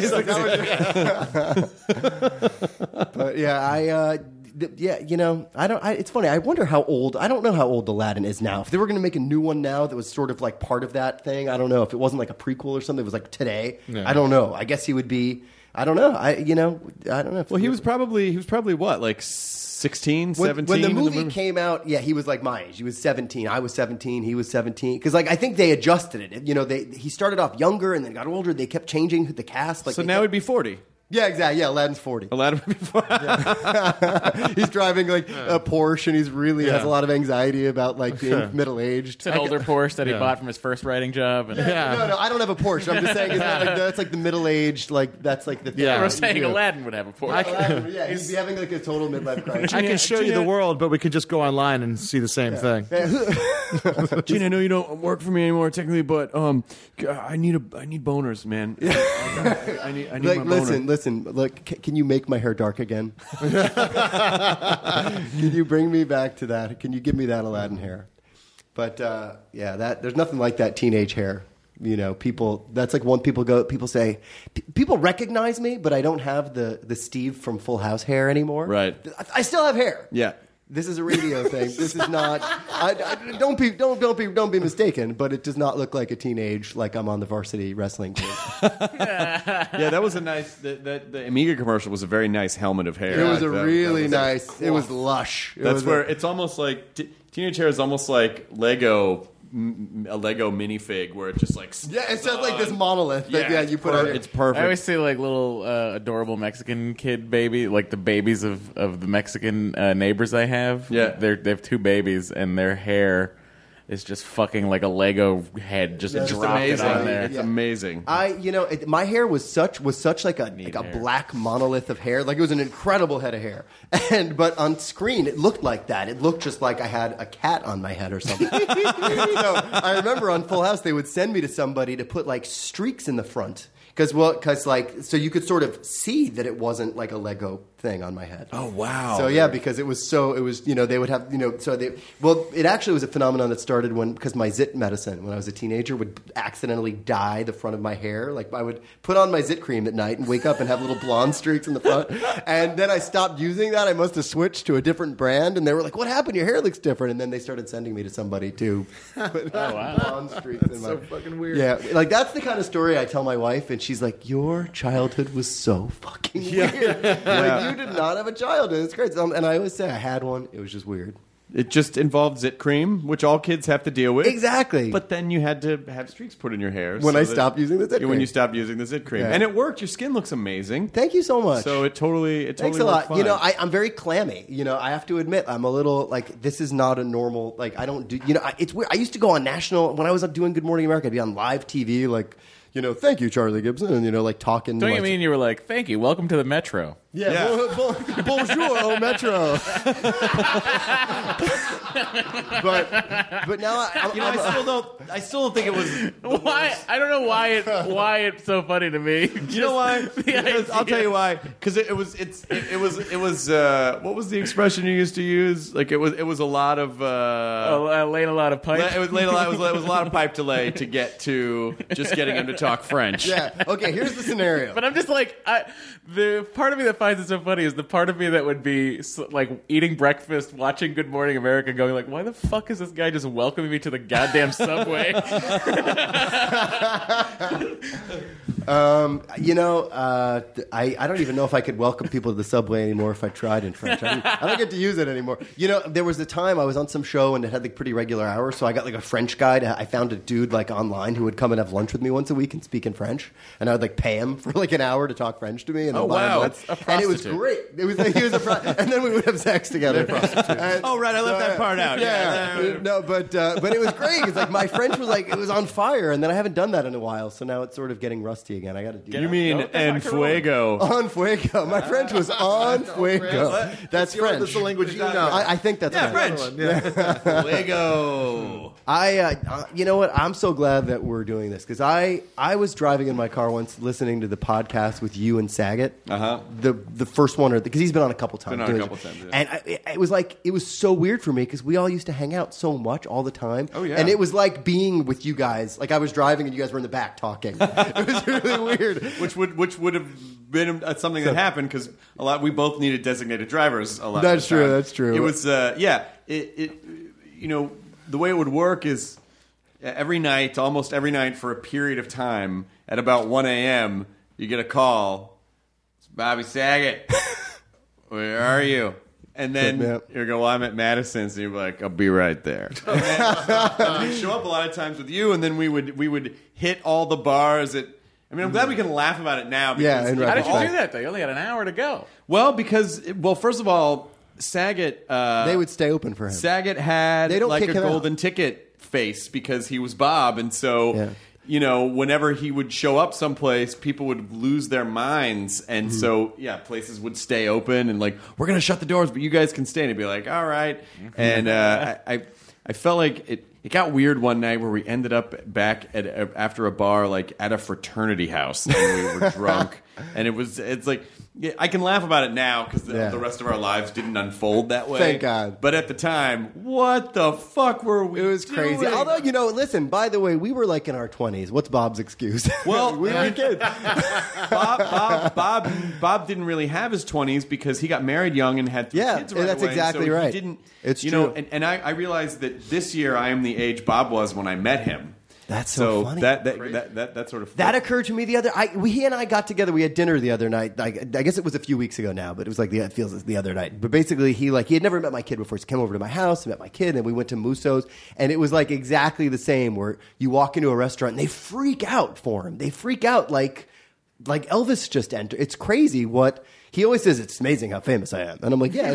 S10: of
S1: basically.
S9: But yeah, I uh, th- yeah, you know, I don't. I, it's funny. I wonder how old. I don't know how old Aladdin is now. If they were going to make a new one now that was sort of like part of that thing, I don't know. If it wasn't like a prequel or something, it was like today.
S10: Yeah.
S9: I don't know. I guess he would be. I don't know. I you know. I don't know. If
S1: Well, he was probably he was probably what, like sixteen,
S9: when,
S1: seventeen
S9: when the
S1: in
S9: movie came out, yeah, he was like my age. He was seventeen. I was seventeen. He was seventeen. Because like I think they adjusted it. You know, they he started off younger and then got older. They kept changing the cast. Like
S1: So
S9: they
S1: now
S9: kept-
S1: he'd be forty.
S9: Yeah, exactly. Yeah, Aladdin's forty.
S1: Aladdin would be forty.
S9: He's driving like a Porsche, and he's really has a lot of anxiety about like being middle aged.
S11: It's an older Porsche that he bought from his first writing job. And
S9: No, no, I don't have a Porsche. I'm just saying it's not like, that's like the middle aged. Like that's like the thing.
S10: Yeah.
S11: I was saying
S10: Yeah.
S11: Aladdin would have a Porsche.
S10: I can-
S9: Aladdin, yeah, he'd be having like a total midlife crisis.
S10: I can show you the world, but we could just go online and see the same thing.
S1: Gene, I know you don't work for me anymore technically, but um, I need a I need boners, man. I, I need I need
S9: Like,
S1: my boner.
S9: listen, listen. Look, c- can you make my hair dark again? Can you bring me back to that? Can you give me that Aladdin hair? But uh, yeah, that there's nothing like that teenage hair. You know, people. That's like one people go. People say, p- people recognize me, but I don't have the the Steve from Full House hair anymore.
S1: Right.
S9: I, I still have hair.
S1: Yeah.
S9: This is a radio thing. This is not. I, I, don't be don't don't be don't be mistaken. But it does not look like a teenage like I'm on the varsity wrestling team.
S1: Yeah, that was a nice. The, the, the Amiga commercial was a very nice helmet of hair.
S9: It was a
S1: That- that
S9: really
S1: was
S9: nice. It was lush. It
S1: That's
S9: was
S1: where
S9: a-
S1: it's almost like t- teenage hair is almost like Lego, m- a Lego minifig where it just like
S9: Yeah, it's just like this monolith that yeah,
S1: it's
S9: you put
S1: per-
S9: on your-
S1: It's perfect.
S11: I always see like little uh, adorable Mexican kid baby, like the babies of, of the Mexican uh, neighbors I have.
S1: Yeah.
S11: They're, they have two babies, and their hair is just fucking like a Lego head, just
S9: That's
S11: dropped it
S1: amazing.
S11: on there.
S1: It's
S9: Yeah.
S1: amazing.
S9: I, you know, it, my hair was such was such like a like a
S11: hair.
S9: black monolith of hair. Like it was an incredible head of hair, and but on screen it looked like that. It looked just like I had a cat on my head or something. So I remember on Full House they would send me to somebody to put like streaks in the front because well because like so you could sort of see that it wasn't like a Lego thing on my head.
S1: Oh wow!
S9: So yeah, because it was so it was you know they would have you know so they well it actually was a phenomenon that started when because my zit medicine when I was a teenager would accidentally dye the front of my hair. Like I would put on my zit cream at night and wake up and have little blonde streaks in the front. And then I stopped using that. I must have switched to a different brand. And they were like, "What happened? Your hair looks different." And then they started sending me to somebody to put blonde streaks in my.
S10: So fucking weird.
S9: Yeah, like that's the kind of story I tell my wife, and she's like, "Your childhood was so fucking weird. Like you did not have a childhood. It's great." Um, and I always say I had one. It was just weird.
S1: It just involved zit cream, which all kids have to deal with.
S9: Exactly.
S1: But then you had to have streaks put in your hair
S9: When
S1: so
S9: I
S1: that-
S9: stopped using the zit
S1: When
S9: cream.
S1: you stopped using the zit cream,
S9: Yeah.
S1: and it worked. Your skin looks amazing.
S9: Thank you so much.
S1: So it totally, it totally
S9: Thanks a
S1: worked
S9: lot. You
S1: fine.
S9: know, I, I'm very clammy. You know, I have to admit, I'm a little like this is not a normal. Like I don't do. You know, I, it's weird. I used to go on national when I was doing Good Morning America. I'd be on live T V, like you know, thank you, Charlie Gibson, and you know, like talking.
S11: Don't
S9: like,
S11: you mean you were like, thank you, welcome to the Metro?
S9: Yeah,
S1: Yeah.
S9: bon- bon- bonjour, au metro. but but now I, I'm,
S1: You know, I
S9: I'm-
S1: still don't. I still don't think it was.
S11: Why? I don't know why it why it's so funny to me.
S1: You know why? Because, I'll tell you why. Because it, it was. It's. It, it was. It was. Uh, what was the expression you used to use? Like it was. It was a lot of. Uh,
S11: Oh, uh, laying a lot of pipe.
S1: It was, laid a lot, it, was, it was a lot of pipe delay to get to just getting him to talk French.
S9: yeah. Okay. Here's the scenario.
S11: But I'm just like, I, the part of me that finds it so funny is the part of me that would be so, like eating breakfast, watching Good Morning America, going like, why the fuck is this guy just welcoming me to the goddamn subway?
S9: Um, you know, uh, I, I don't even know if I could welcome people to the subway anymore if I tried in French. I don't, I don't get to use it anymore. You know, there was a time I was on some show and it had like pretty regular hours, so I got like a French guy. To, I found a dude like online who would come and have lunch with me once a week and speak in French, and I would like pay him for like an hour to talk French to me. And
S1: Oh,
S9: I'll buy him
S1: wow.
S9: lunch.
S11: That's a
S9: And it was
S11: prostitute.
S9: great. It was he was a pro- and then we would have sex together. And-
S1: Oh, right. I left that part out.
S9: Yeah,
S1: Yeah.
S9: no, but uh, but it was great. It's like my French was like it was on fire, and then I haven't done that in a while, so now it's sort of getting rusty again. I got to do.
S1: You
S9: that.
S1: mean
S11: No,
S1: en fuego?
S9: On fuego. My French was on fuego. That's
S10: Your-
S9: French.
S10: That's the language you know.
S9: I, I think that's
S1: Yeah,
S9: French.
S1: French. Fuego.
S9: I, uh, uh, you know what? I'm so glad that we're doing this because I, I was driving in my car once, listening to the podcast with you and Saget.
S1: Uh-huh.
S9: The the first one, or because he's been on a couple times.
S1: Been on a
S9: doing
S1: couple
S9: it.
S1: times, yeah.
S9: and I, it, it was like it was so weird for me because we all used to hang out so much all the time.
S1: Oh, yeah.
S9: And it was like being with you guys. Like I was driving and you guys were in the back talking. It was really weird.
S1: Which would which would have been uh, something that happened because a lot we both needed designated drivers a lot.
S9: That's
S1: of the
S9: true,
S1: time.
S9: that's true.
S1: It was uh, yeah. It, it you know the way it would work is every night, almost every night for a period of time at about one a.m. you get a call. It's Bobby Saget. Where are you? And then
S9: Yep.
S1: you go, well, I'm at Madison's, and you're like, I'll be right there. And then, and we'd show up a lot of times with you, and then we would we would hit all the bars at. I mean, I'm glad we can laugh about it now. Because
S9: Yeah, in
S11: How did you
S9: retrospect.
S11: do that, though? You only had an hour to go.
S1: Well, because well, first of all, Saget uh,
S9: They would stay open for him.
S1: Saget had
S9: They don't
S1: like
S9: kick
S1: a
S9: him out.
S1: golden ticket face because he was Bob, and so
S9: Yeah.
S1: you know, whenever he would show up someplace, people would lose their minds, and
S9: Mm-hmm.
S1: so yeah, places would stay open, and like we're gonna shut the doors, but you guys can stay, and he'd be like, all right, and uh, I, I I felt like it. It got weird one night where we ended up back at after a bar, like at a fraternity house, and we were drunk, and it was it's like yeah, I can laugh about it now because the,
S9: Yeah.
S1: the rest of our lives didn't unfold that way.
S9: Thank God.
S1: But at the time, what the fuck were we?
S9: It was crazy.
S1: doing?
S9: Although, you know, listen, by the way, we were like in our twenties. What's Bob's excuse?
S1: Well,
S9: we were kids.
S1: Bob, Bob, Bob, Bob didn't really have his twenties because he got married young and had three
S9: Yeah,
S1: kids right
S9: that's
S1: away.
S9: exactly
S1: so
S9: right.
S1: He didn't.
S9: It's
S1: you
S9: true.
S1: know, and, and I, I realized that this year I am the age Bob was when I met him.
S9: That's so funny.
S1: That that, that that that sort of
S9: That occurred to me the other. I, we, he and I got together. We had dinner the other night. I, I guess it was a few weeks ago now, but it was like the it feels like the other night. But basically, he like he had never met my kid before. So he came over to my house, met my kid, and we went to Musso's, and it was like exactly the same. Where you walk into a restaurant, and they freak out for him. They freak out like like Elvis just entered. It's crazy what. He always says it's amazing how famous I am, and I'm like, yeah,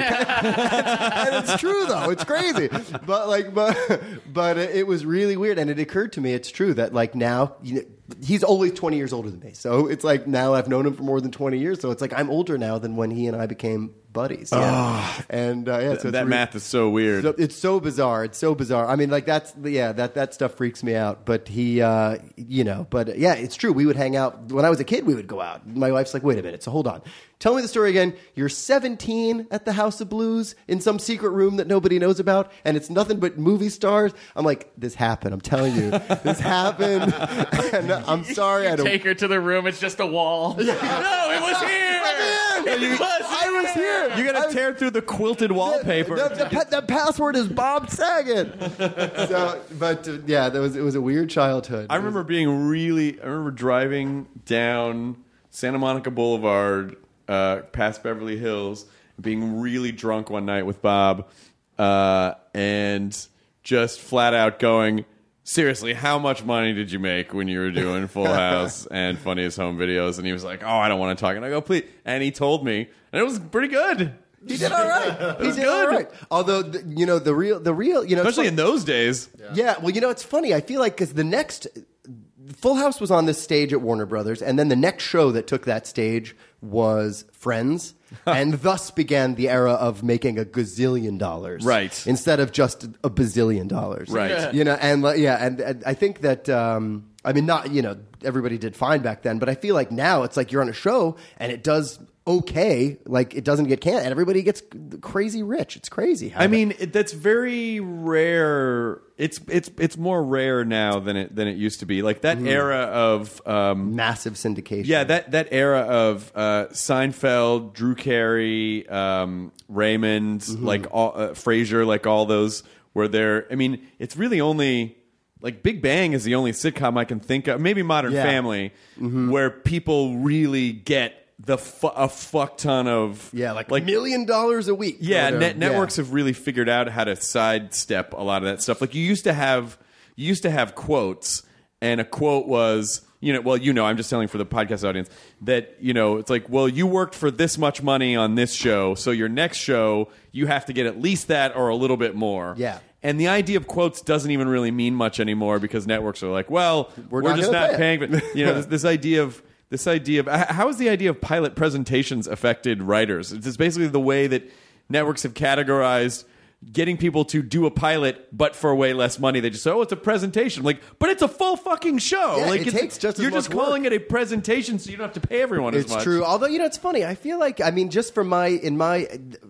S9: and it's true though. It's crazy, but like, but but it was really weird, and it occurred to me it's true that like now you know, he's only twenty years older than me, so it's like now I've known him for more than twenty years, so it's like I'm older now than when he and I became buddies. Yeah. And uh, yeah, so it's
S1: that
S9: re-
S1: math is so weird.
S9: so- it's so bizarre. It's so bizarre. I mean, like that's yeah, that that stuff freaks me out. But he, uh, you know, but uh, yeah, it's true. We would hang out when I was a kid. We would go out. My wife's like, wait a minute. So hold on. Tell me the story again. You're seventeen at the House of Blues in some secret room that nobody knows about, and it's nothing but movie stars. I'm like, this happened. I'm telling you, this happened. And I'm sorry. I don't.
S11: Take her to the room. It's just a wall. No, it was here. It was
S9: I was here.
S1: You got to tear through the quilted wallpaper.
S9: The, the, the, the password is Bob Saget. So, but uh, yeah, that was it was a weird childhood.
S1: I remember being really. I remember driving down Santa Monica Boulevard uh, past Beverly Hills, being really drunk one night with Bob, uh, and just flat out going, seriously, how much money did you make when you were doing Full House and Funniest Home Videos? And he was like, oh, I don't want to talk. And I go, please. And he told me, and it was pretty good.
S9: He did all right. He
S1: was
S9: did all
S1: good.
S9: right. Although, the, you know, the real, the real, you know, it's
S1: Especially in
S9: funny-
S1: those days.
S9: Yeah. Well, you know, it's funny. I feel like because the next, Full House was on this stage at Warner Brothers, and then the next show that took that stage was Friends, and thus began the era of making a gazillion dollars,
S1: right?
S9: Instead of just a bazillion dollars,
S1: right? Yeah.
S9: You know, and uh, yeah, and, and I think that um, I mean, not you know, everybody did fine back then, but I feel like now it's like you're on a show and it does okay, like it doesn't get canned, and everybody gets crazy rich. It's crazy. How
S1: I
S9: that,
S1: mean, it, that's very rare. It's it's it's more rare now than it than it used to be. Like that
S9: Mhm.
S1: era of um,
S9: massive syndication.
S1: Yeah, that that era of uh, Seinfeld, Drew Carey, um, Raymond,
S9: Mhm.
S1: like all, uh, Frasier, like all those where they're. I mean, it's really only. Like Big Bang is the only sitcom I can think of, maybe Modern
S9: Yeah.
S1: Family,
S9: Mhm.
S1: where people really get the fu- a fuck ton of
S9: yeah, like like million dollars a week.
S1: yeah,
S9: Or
S1: net,
S9: whatever.
S1: networks have really figured out how to sidestep a lot of that stuff. Like you used to have, you used to have quotes, and a quote was, you know, well, you know, I'm just telling for the podcast audience that you know, it's like, well, you worked for this much money on this show, so your next show you have to get at least that or a little bit more.
S9: Yeah.
S1: And the idea of quotes doesn't even really mean much anymore because networks are like, well, we're,
S9: not
S1: just
S9: gonna
S1: not
S9: pay
S1: paying.
S9: it.
S1: But you know, this, this idea of this idea of h- how has the idea of pilot presentations affected writers? It's just basically the way that networks have categorized getting people to do a pilot, but for way less money. They just say, "Oh, it's a presentation." Like, but it's a full fucking show.
S9: Yeah,
S1: like,
S9: it
S1: it's-
S9: takes just as
S1: you're
S9: much
S1: just calling it a presentation, so you don't have to pay everyone
S9: It's
S1: as much.
S9: true. Although, you know, it's funny. I feel like, I mean, just from my, in my,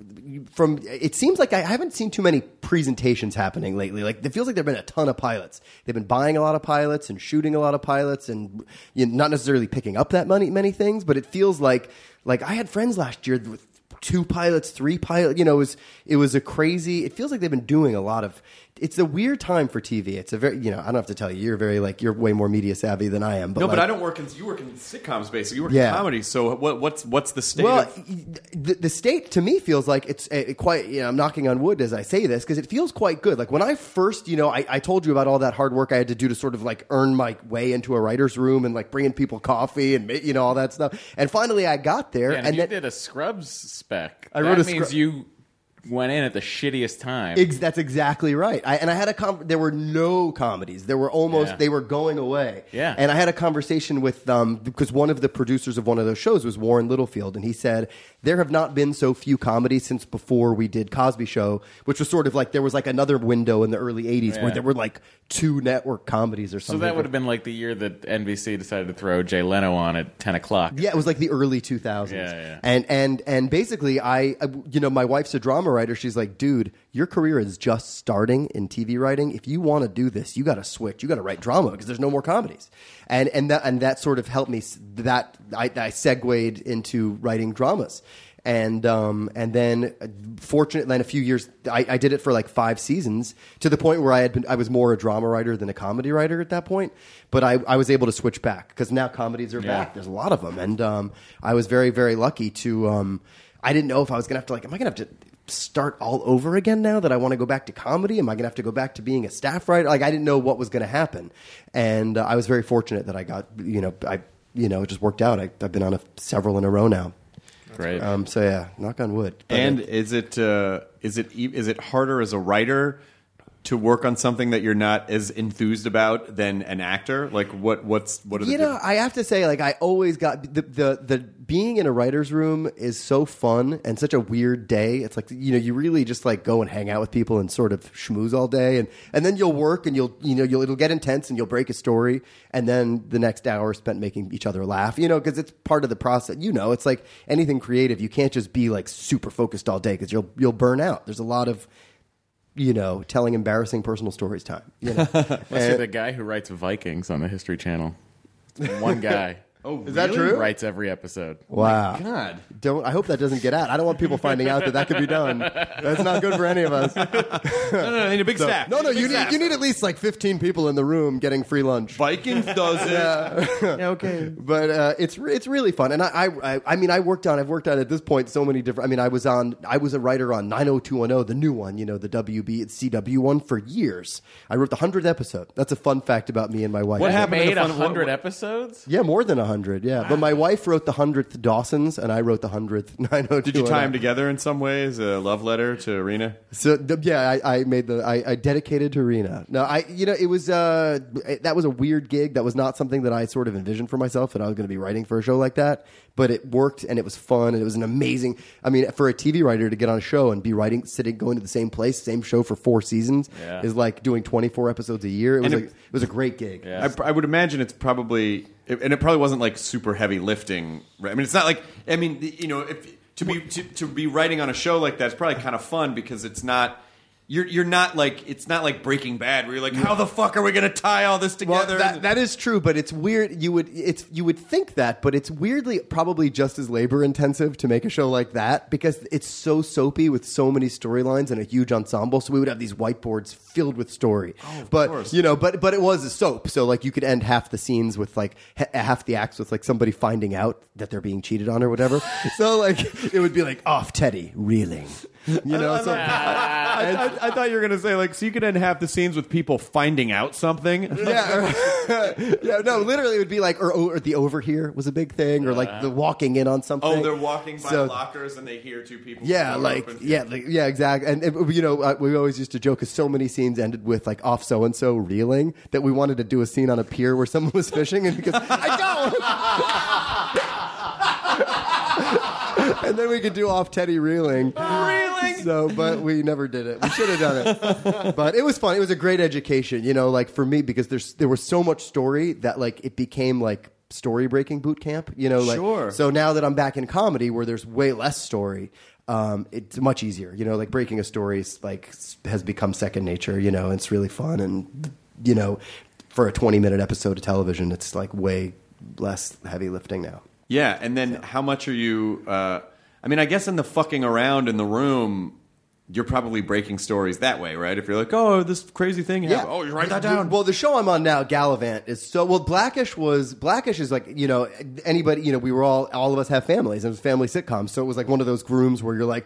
S9: from, it seems like I haven't seen too many presentations happening lately. Like, it feels like there have been a ton of pilots. They've been buying a lot of pilots and shooting a lot of pilots and you know, not necessarily picking up that many, many things, but it feels like, like I had friends last year with two pilots, three pilots. You know, it was it was a crazy. It feels like they've been doing a lot of. It's a weird time for T V. It's a very you know I don't have to tell you. You're very like you're way more media savvy than I am. But
S1: no,
S9: like,
S1: but I don't work in. You work in sitcoms, basically. You work
S9: Yeah.
S1: in comedy. So what, what's what's the state?
S9: Well,
S1: of...
S9: the, the state to me feels like it's uh, quite. You know, I'm knocking on wood as I say this because it feels quite good. Like when I first, you know, I, I told you about all that hard work I had to do to sort of like earn my way into a writer's room and like bringing people coffee and you know all that stuff. And finally, I got there.
S11: Yeah, and
S9: and
S11: you
S9: then,
S11: did a Scrubs spec.
S9: I
S11: that
S9: wrote a
S11: means
S9: Scrub-
S11: you went in at the shittiest time.
S9: Ex- that's exactly right. I, and I had a com- there were no comedies. There were almost
S11: Yeah.
S9: they were going away.
S11: Yeah.
S9: And I had a conversation with um because one of the producers of one of those shows was Warren Littlefield, and he said there have not been so few comedies since before we did Cosby Show, which was sort of like there was like another window in the early eighties
S11: Yeah.
S9: where there were like two network comedies or
S11: So
S9: something.
S11: that would have been like the year that N B C decided to throw Jay Leno on at ten o'clock.
S9: Yeah, it was like the early two thousands.
S11: Yeah, yeah.
S9: And and and basically, I, I- you know, my wife's a drama writer. She's like, dude, your career is just starting in T V writing. If you want to do this, you got to switch. You got to write drama because there's no more comedies. And and that and that sort of helped me. s- That I, I segued into writing dramas. And um, and then, uh, fortunately, in a few years, I, I did it for like five seasons to the point where I had been, I was more a drama writer than a comedy writer at that point. But I, I was able to switch back because now comedies are
S11: Yeah.
S9: back. There's a lot of them, and um, I was very very lucky to. Um, I didn't know if I was gonna have to like, am I gonna have to start all over again now that I want to go back to comedy? Am I gonna have to go back to being a staff writer? Like I didn't know what was gonna happen, and uh, I was very fortunate that I got you know I you know it just worked out. I, I've been on a, several in a row now.
S11: Great.
S9: Um, so yeah, knock on wood. But
S1: And
S9: it-
S1: is it uh, is it e- is it harder as a writer to work on something that you're not as enthused about than an actor? Like what what's what are the
S9: you know,
S1: different-
S9: I have to say, like, I always got the, the the being in a writer's room is so fun and such a weird day. It's like you know, you really just like go and hang out with people and sort of schmooze all day, and and then you'll work and you'll you know you'll it'll get intense and you'll break a story, and then the next hour is spent making each other laugh. You know, because it's part of the process. You know, it's like anything creative. You can't just be like super focused all day because you'll you'll burn out. There's a lot of you know, telling embarrassing personal stories time. You know?
S11: Unless you're
S9: And-
S11: the guy who writes Vikings on the History Channel. It's one guy.
S1: Oh,
S9: Is that
S1: really?
S9: true?
S11: Writes every episode.
S9: Wow.
S1: God.
S9: Don't. I hope that doesn't get out. I don't want people finding out that that could be done. That's not good for any of us.
S1: No, no, no, I need a big
S9: So-
S1: staff.
S9: no, no.
S1: Big
S9: You need
S1: staff.
S9: you need at least like fifteen people in the room getting free lunch.
S1: Vikings does it.
S9: Yeah.
S1: Yeah, okay.
S9: But uh, it's re- it's really fun, and I, I I I mean I worked on I've worked on at this point so many different. I mean I was on I was a writer on nine oh two one oh, the new one, you know, the W B C W one for years. I wrote the hundredth episode. That's a fun fact about me and my wife.
S1: What happened in
S11: Made
S1: the
S11: a
S1: fun-
S11: hundred
S1: what-
S11: episodes?
S9: Yeah, more than a hundred. Yeah, but my wife wrote the hundredth Dawson's, and I wrote the hundredth nine oh two.
S1: Did you tie them together in some ways? A love letter to Rena?
S9: So the, yeah, I, I made the I, I dedicated to Rena. No, I you know it was uh it, that was a weird gig. That was not something that I sort of envisioned for myself that I was going to be writing for a show like that. But it worked and it was fun and it was an amazing. I mean, for a T V writer to get on a show and be writing, sitting, going to the same place, same show for four seasons
S1: Yeah.
S9: is like doing twenty-four episodes a year. It was
S1: And
S9: like,
S1: it-
S9: it was a great gig.
S1: I, I would imagine it's probably, and it probably wasn't like super heavy lifting. Right? I mean, it's not like, I mean, you know, if to be to, to be writing on a show like that is probably kind of fun because it's not. You're you're not like it's not like Breaking Bad where you're like, how the fuck are we going to tie all this together?
S9: Well, that, that is true, but it's weird. You would it's you would think that, but it's weirdly probably just as labor intensive to make a show like that because it's so soapy with so many storylines and a huge ensemble. So we would have these whiteboards filled with story.
S1: Oh, of
S9: but
S1: course.
S9: you know, but but it was a soap, so like you could end half the scenes with like ha- half the acts with like somebody finding out that they're being cheated on or whatever. So like it would be like off Teddy reeling. You know, so
S1: I, I, I thought you were going to say like so you could end half the scenes with people finding out something.
S9: Yeah, yeah, no, literally, it would be like, or, or the overhear was a big thing, or like the walking in on something.
S1: Oh, they're walking by
S9: So-
S1: lockers and they hear two people.
S9: Yeah,
S1: door
S9: like
S1: open.
S9: yeah, like, yeah, exactly. And it, you know, uh, we always used to joke because so many scenes ended with like off so and so reeling that we wanted to do a scene on a pier where someone was fishing, and because I go. And then we could do off Teddy reeling.
S1: Reeling.
S9: So, but we never did it. We should have done it. But it was fun. It was a great education, you know, like for me, because there's there was so much story that like it became like story breaking boot camp, you know, like
S1: Sure.
S9: so now that I'm back in comedy where there's way less story, um, it's much easier, you know, like breaking a story is like s- has become second nature, you know, and it's really fun. And, you know, for a twenty minute episode of television, it's like way less heavy lifting now.
S1: Yeah, and then how much are you? Uh, I mean, I guess in the fucking around in the room, you're probably breaking stories that way, right? If you're like, oh, this crazy thing happened. Oh, you write that down.
S9: Well, the show I'm on now, Gallivant, is so well. Blackish was Blackish is like you know anybody you know we were all all of us have families. It was a family sitcom, so it was like one of those rooms where you're like.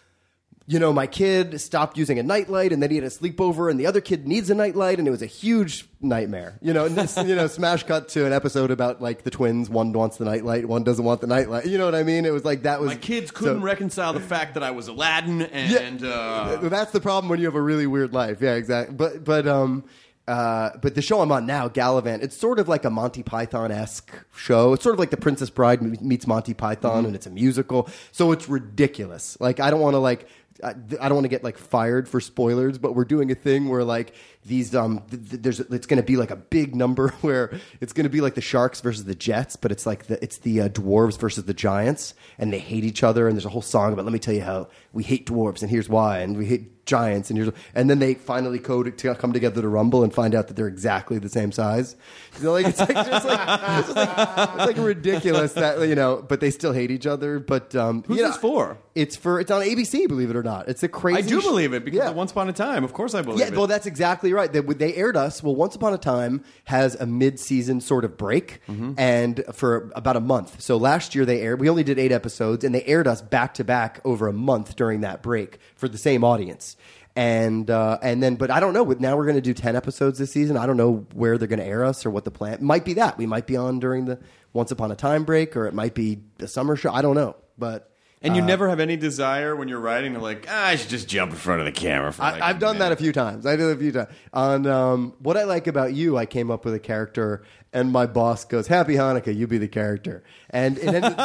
S9: You know, my kid stopped using a nightlight, and then he had a sleepover, and the other kid needs a nightlight, and it was a huge nightmare. You know, and this, you know, smash cut to an episode about like the twins. One wants the nightlight, one doesn't want the nightlight. You know what I mean? It was like that was
S1: My kids couldn't
S9: so-
S1: reconcile the fact that I was Aladdin, and uh,
S9: That's the problem when you have a really weird life. Yeah, exactly. But but um. Uh, but the show I'm on now, Gallivant, it's sort of like a Monty Python-esque show. It's sort of like The Princess Bride meets Monty Python,
S1: Mm-hmm.
S9: and it's a musical. So it's ridiculous. Like I don't want to like I I don't want to get like fired for spoilers, but we're doing a thing where like these um th- th- there's it's going to be like a big number where it's going to be like the Sharks versus the Jets, but it's like the it's the uh, dwarves versus the Giants, and they hate each other. And there's a whole song about let me tell you how we hate dwarves, and here's why, and we hate giants, and here's and then they finally code to come together to rumble and find out that they're exactly the same size. So like it's like just like it's, just like it's like ridiculous that you know, but they still hate each other. But um,
S1: who's
S9: you know,
S1: this for?
S9: It's for it's on A B C, believe it or not. It's a crazy.
S1: I do
S9: sh-
S1: believe it because
S9: Yeah.
S1: of Once Upon a Time. Of course, I believe
S9: Yeah,
S1: it.
S9: well, that's exactly right. They, they aired us. Well, Once Upon a Time has a mid-season sort of break,
S1: Mm-hmm.
S9: and for about a month. So last year they aired. We only did eight episodes, and they aired us back to back over a month during that break for the same audience. And uh, and then, but I don't know. Now we're going to do ten episodes this season. I don't know where they're going to air us or what the plan. It might be that we might be on during the Once Upon a Time break, or it might be the summer show. I don't know, but.
S1: And you
S9: uh,
S1: never have any desire when you're writing to like, ah, I should just jump in front of the camera for like
S9: I, I've done that a few times. I did it a few times. On um, What I Like About You, I came up with a character, and my boss goes, Happy Hanukkah, you be the character. And, it ended, and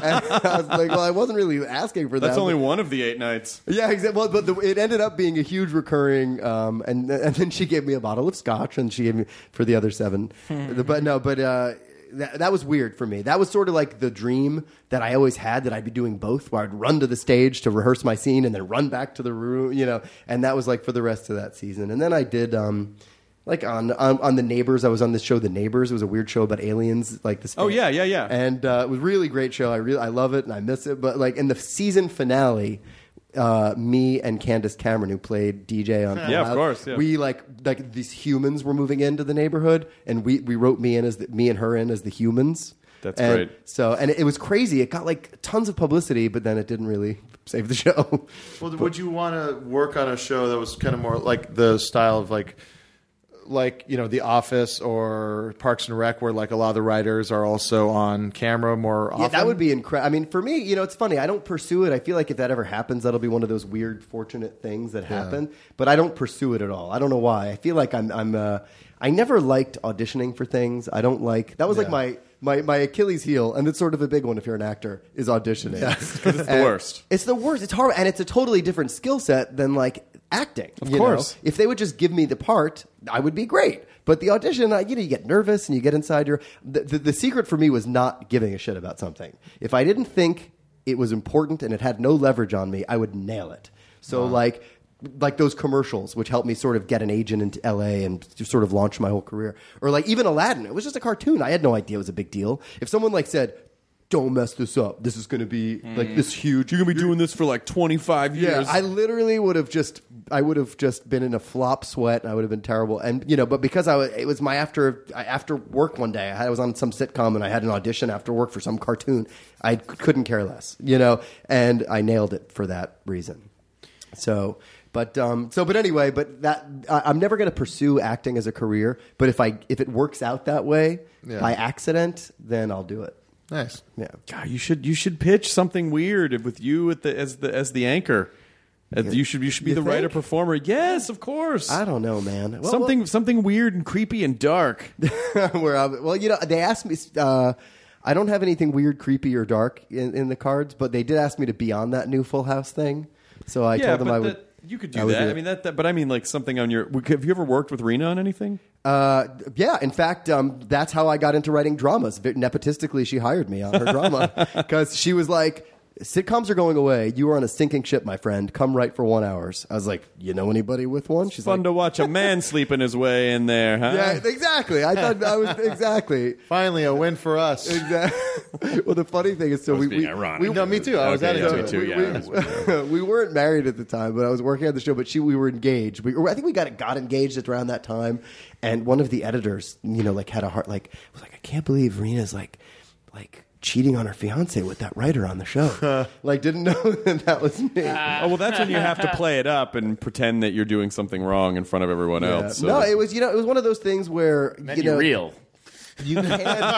S9: I was like, well, I wasn't really asking for that.
S1: That's only
S9: but-
S1: one of the eight nights.
S9: Yeah, exactly. Well, but the, it ended up being a huge recurring, um, and and then she gave me a bottle of scotch, and she gave me for the other seven. But no, but uh, that, that was weird for me. That was sort of like the dream that I always had, that I'd be doing both, where I'd run to the stage to rehearse my scene and then run back to the room, you know. And that was like for the rest of that season. And then I did. Um, Like on, on on The Neighbors, I was on this show, The Neighbors. It was a weird show about aliens, like this.
S1: Oh, yeah, yeah, yeah.
S9: And uh, it was a really great show. I really I love it and I miss it. But like in the season finale, uh, me and Candace Cameron, who played D J on,
S1: Yeah, of
S9: Full
S1: course,
S9: House,
S1: yeah.
S9: we like like these humans were moving into the neighborhood, and we we wrote me in as the, me and her in as the humans.
S1: That's
S9: And
S1: great.
S9: So and it, it was crazy. It got like tons of publicity, but then it didn't really save the show.
S10: Well, would you want to work on a show that was kind of more like the style of like like, you know, The Office or Parks and Rec, where like a lot of the writers are also on camera more often?
S9: Yeah, that would be incredible. I mean, for me, you know, it's funny. I don't pursue it. I feel like if that ever happens, that'll be one of those weird, fortunate things that happen. But I don't pursue it at all. I don't know why. I feel like I'm. I'm. Uh, I never liked auditioning for things. I don't like. That was like
S10: Yeah.
S9: my. My, my Achilles heel, and it's sort of a big one if you're an actor, is auditioning.
S1: Yes, 'cause it's the
S9: And
S1: worst.
S9: It's the worst. It's horrible, and it's a totally different skill set than like acting.
S1: Of
S9: you
S1: course.
S9: know? If they would just give me the part, I would be great. But the audition, I, you know, you get nervous and you get inside your. The, the, the secret for me was not giving a shit about something. If I didn't think it was important and it had no leverage on me, I would nail it. So like. Like those commercials, which helped me sort of get an agent into L A and to sort of launch my whole career. Or like even Aladdin, it was just a cartoon. I had no idea it was a big deal. If someone like said, "Don't mess this up. This is going to be like this huge.
S1: You're gonna be doing this for like twenty-five years."
S9: Yeah, I literally would have just, I would have just been in a flop sweat. And I would have been terrible. And you know, but because I was, it was my after after work one day. I, had, I was on some sitcom and I had an audition after work for some cartoon. I couldn't care less, you know, and I nailed it for that reason. So. But um, so, but anyway, but that I, I'm never going to pursue acting as a career. But if I if it works out that way
S10: Yeah.
S9: by accident, then I'll do it.
S10: Nice.
S9: Yeah.
S1: God, you should you should pitch something weird with you at the as the as the anchor. Uh, You should you should be
S9: You
S1: the
S9: think?
S1: writer performer. Yes, of course.
S9: I don't know, man. Well,
S1: something something weird and creepy and dark.
S9: Where I, well, you know, they asked me. Uh, I don't have anything weird, creepy, or dark in, in the cards, but they did ask me to be on that new Full House thing. So I
S1: yeah,
S9: told them
S1: but
S9: I would.
S1: that, you could do
S9: I would
S1: that.
S9: do
S1: I
S9: it.
S1: mean that, that. But I mean, like something on your. Have you ever worked with Rena on anything?
S9: Uh, yeah, in fact, um, that's how I got into writing dramas. Ve- Nepotistically, she hired me on her drama because she was like, "Sitcoms are going away. You are on a sinking ship, my friend. Come write for one hours." I was like, "You know anybody with one?" She's
S1: Fun
S9: like,
S1: to watch a man sleeping his way in there, huh?
S9: "Yeah, exactly." I thought I was exactly.
S10: Finally, a win for us.
S9: Exactly. Well, the funny thing is, so we,
S1: being
S9: we,
S1: ironic.
S9: we
S10: No, me too. I was
S1: Okay,
S10: at it
S1: yeah,
S10: too.
S1: me too.
S9: we,
S1: Yeah,
S9: we, we weren't married at the time, but I was working on the show. But she, we were engaged. We, I think we got got engaged at around that time. And one of the editors, you know, like had a heart, like was like, I can't believe Rena's like, like cheating on her fiance with that writer on the show. Like, didn't know that that was me.
S1: Oh well, that's when you have to play it up and pretend that you're doing something wrong in front of everyone
S9: Yeah.
S1: else. So
S9: No,
S1: that-
S9: it was you know, it was one of those things where
S11: Then
S9: you
S11: you're
S9: know,
S11: real.
S9: You can.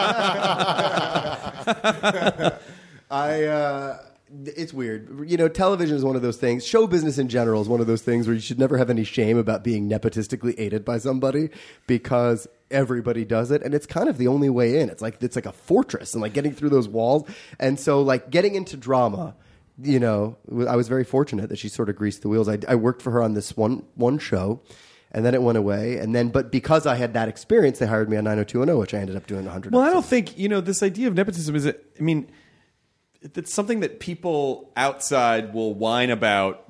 S9: I. Uh, it's weird. You know, television is one of those things. Show business in general is one of those things where you should never have any shame about being nepotistically aided by somebody because everybody does it, and it's kind of the only way in. It's like it's like a fortress, and like getting through those walls. And so, like getting into drama. You know, I was very fortunate that she sort of greased the wheels. I, I worked for her on this one one show. And then it went away. And then, but because I had that experience, they hired me on nine oh two one oh, which I ended up doing one hundred
S1: Well, I
S9: episodes.
S1: don't think, you know, this idea of nepotism is, I mean, it's something that people outside will whine about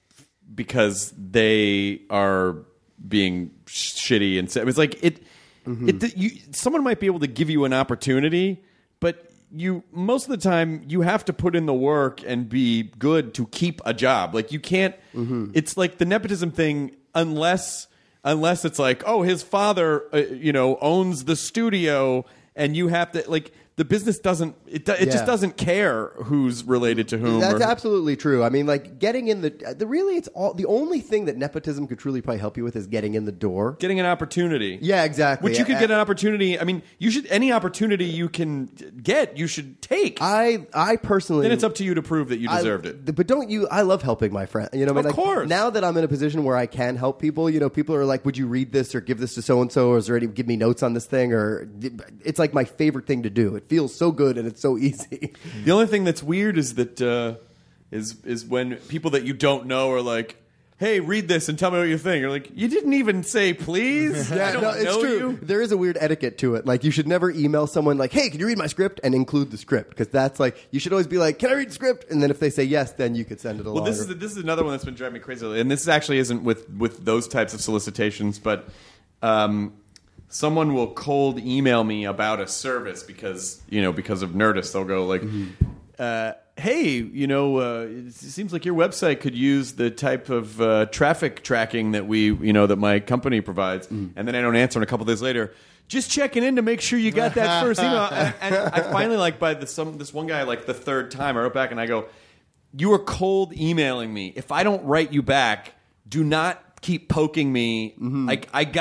S1: because they are being sh- shitty. And so, it's like, it,
S9: Mm-hmm.
S1: it, you, someone might be able to give you an opportunity, but you, most of the time, you have to put in the work and be good to keep a job. Like, you can't,
S9: Mm-hmm.
S1: it's like the nepotism thing, unless, unless it's like, oh, his father, uh, you know, owns the studio, and you have to like the business doesn't it, do- it
S9: Yeah.
S1: just doesn't care who's related to whom.
S9: That's
S1: or,
S9: absolutely true. I mean, like getting in the, the really, it's all the only thing that nepotism could truly probably help you with is getting in the door.
S1: getting an opportunity.
S9: Yeah, exactly.
S1: Which you could
S9: Uh,
S1: get an opportunity. I mean, you should any opportunity you can get, you should take.
S9: I, I personally,
S1: then it's up to you to prove that you
S9: I-
S1: deserved it.
S9: But don't you? I love helping my friend. You know, what I mean,
S1: Of
S9: like,
S1: course.
S9: Now that I'm in a position where I can help people, you know, people are like, "Would you read this or give this to so and so, or is there any give me notes on this thing?" Or it's like my favorite thing to do. It feels so good and it's so easy.
S1: The only thing that's weird is that uh, is is when people that you don't know are like, "Hey, read this and tell me what you think." You're like, "You didn't even say please." I
S9: Yeah,
S1: don't
S9: no, it's
S1: know
S9: true.
S1: you.
S9: There is a weird etiquette to it. Like, you should never email someone like, "Hey, can you read my script?" and include the script, because that's like, you should always be like, "Can I read the script?" And then if they say yes, then you could send it along.
S1: Well, this is this is another one that's been driving me crazy, lately. And this actually isn't with with those types of solicitations, but um, someone will cold email me about a service because you know because of Nerdist. They'll go like, uh, "Hey, you know, uh, it seems like your website could use the type of uh, traffic tracking that we you know that my company provides," and then I don't answer, and a couple days later. Just checking in to make sure you got that first email. And, and I finally, like, by the, some this one guy, like the third time, I wrote back and I go, "You are cold emailing me. If I don't write you back, do not keep poking me. Like, I got it.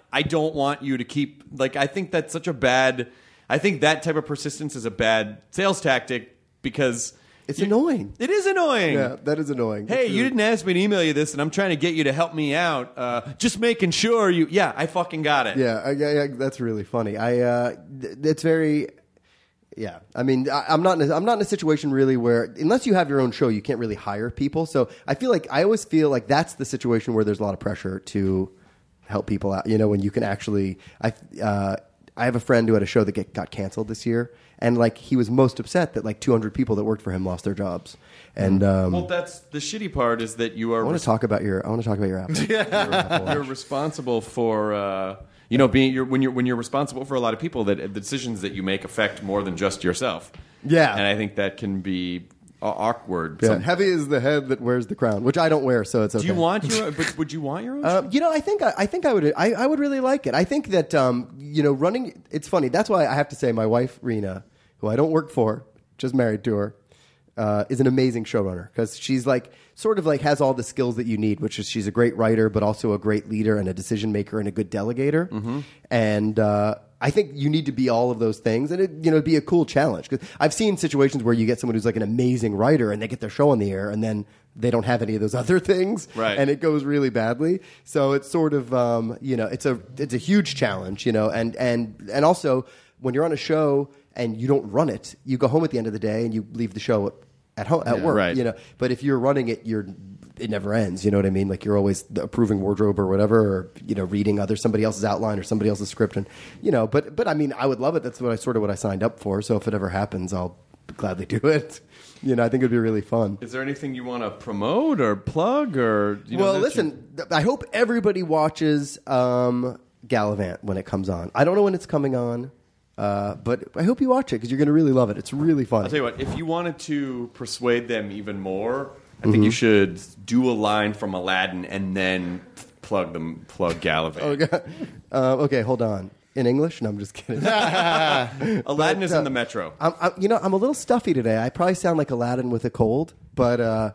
S1: I don't want you to keep like I think that's such a bad I think that type of persistence is a bad sales tactic because
S9: it's annoying.
S1: It is annoying.
S9: Yeah, that is annoying.
S1: Hey,
S9: It's
S1: you
S9: really-
S1: didn't ask me to email you this, and I'm trying to get you to help me out. Uh, just making sure you. Yeah, I fucking got it.
S9: Yeah, I, I, I, that's really funny. I. Uh, th- it's very. Yeah, I mean, I, I'm not. In a, I'm not in a situation really where, unless you have your own show, you can't really hire people. So I feel like I always feel like that's the situation where there's a lot of pressure to help people out. You know, when you can actually. I. Uh, I have a friend who had a show that get, got canceled this year, and like he was most upset that like two hundred people that worked for him lost their jobs. And um,
S1: well, that's the shitty part is that you are.
S9: I want to talk about your. I want to talk about your app.
S1: you're, you're responsible for. Uh, you know, being you're, when you're when you're responsible for a lot of people, that the decisions that you make affect more than just yourself.
S9: Yeah,
S1: and I think that can be uh, awkward.
S9: Yeah.
S1: Some-
S9: Heavy is the head that wears the crown, which I don't wear, so it's okay.
S1: Do you want your? But would you want your own?
S9: Uh, you know, I think I, I think I would I, I would really like it. I think that um, you know, running. It's funny. That's why I have to say, my wife Rena, who I don't work for, just married to her, uh, is an amazing showrunner because she's like sort of like has all the skills that you need, which is she's a great writer, but also a great leader and a decision maker and a good delegator.
S1: Mm-hmm.
S9: And uh, I think you need to be all of those things, and it you know it'd be a cool challenge because I've seen situations where you get someone who's like an amazing writer and they get their show on the air and then they don't have any of those other things,
S1: right?
S9: And it goes really badly. So it's sort of um, you know it's a it's a huge challenge, you know, and and and also when you're on a show and you don't run it, you go home at the end of the day and you leave the show at home at
S1: Yeah,
S9: work,
S1: right.
S9: you know. But if you're running it, you're it never ends. You know what I mean? Like you're always approving wardrobe or whatever, or you know, reading other somebody else's outline or somebody else's script, and you know. But but I mean, I would love it. That's what I sort of what I signed up for. So if it ever happens, I'll gladly do it. You know, I think it'd be really fun.
S1: Is there anything you want to promote or plug or? You know,
S9: Well,
S1: that
S9: listen, th- I hope everybody watches um, Gallivant when it comes on. I don't know when it's coming on. Uh, but I hope you watch it because you're going to really love it. It's really fun.
S1: I'll tell you what. If you wanted to persuade them even more, I think
S9: Mhm.
S1: you should do a line from Aladdin and then plug them plug Gallivant.
S9: Okay. Uh, okay, hold on. In English? No, I'm just kidding.
S1: Aladdin
S9: But,
S1: is
S9: uh,
S1: in the Metro.
S9: I'm, I'm, you know, I'm a little stuffy today. I probably sound like Aladdin with a cold, but uh,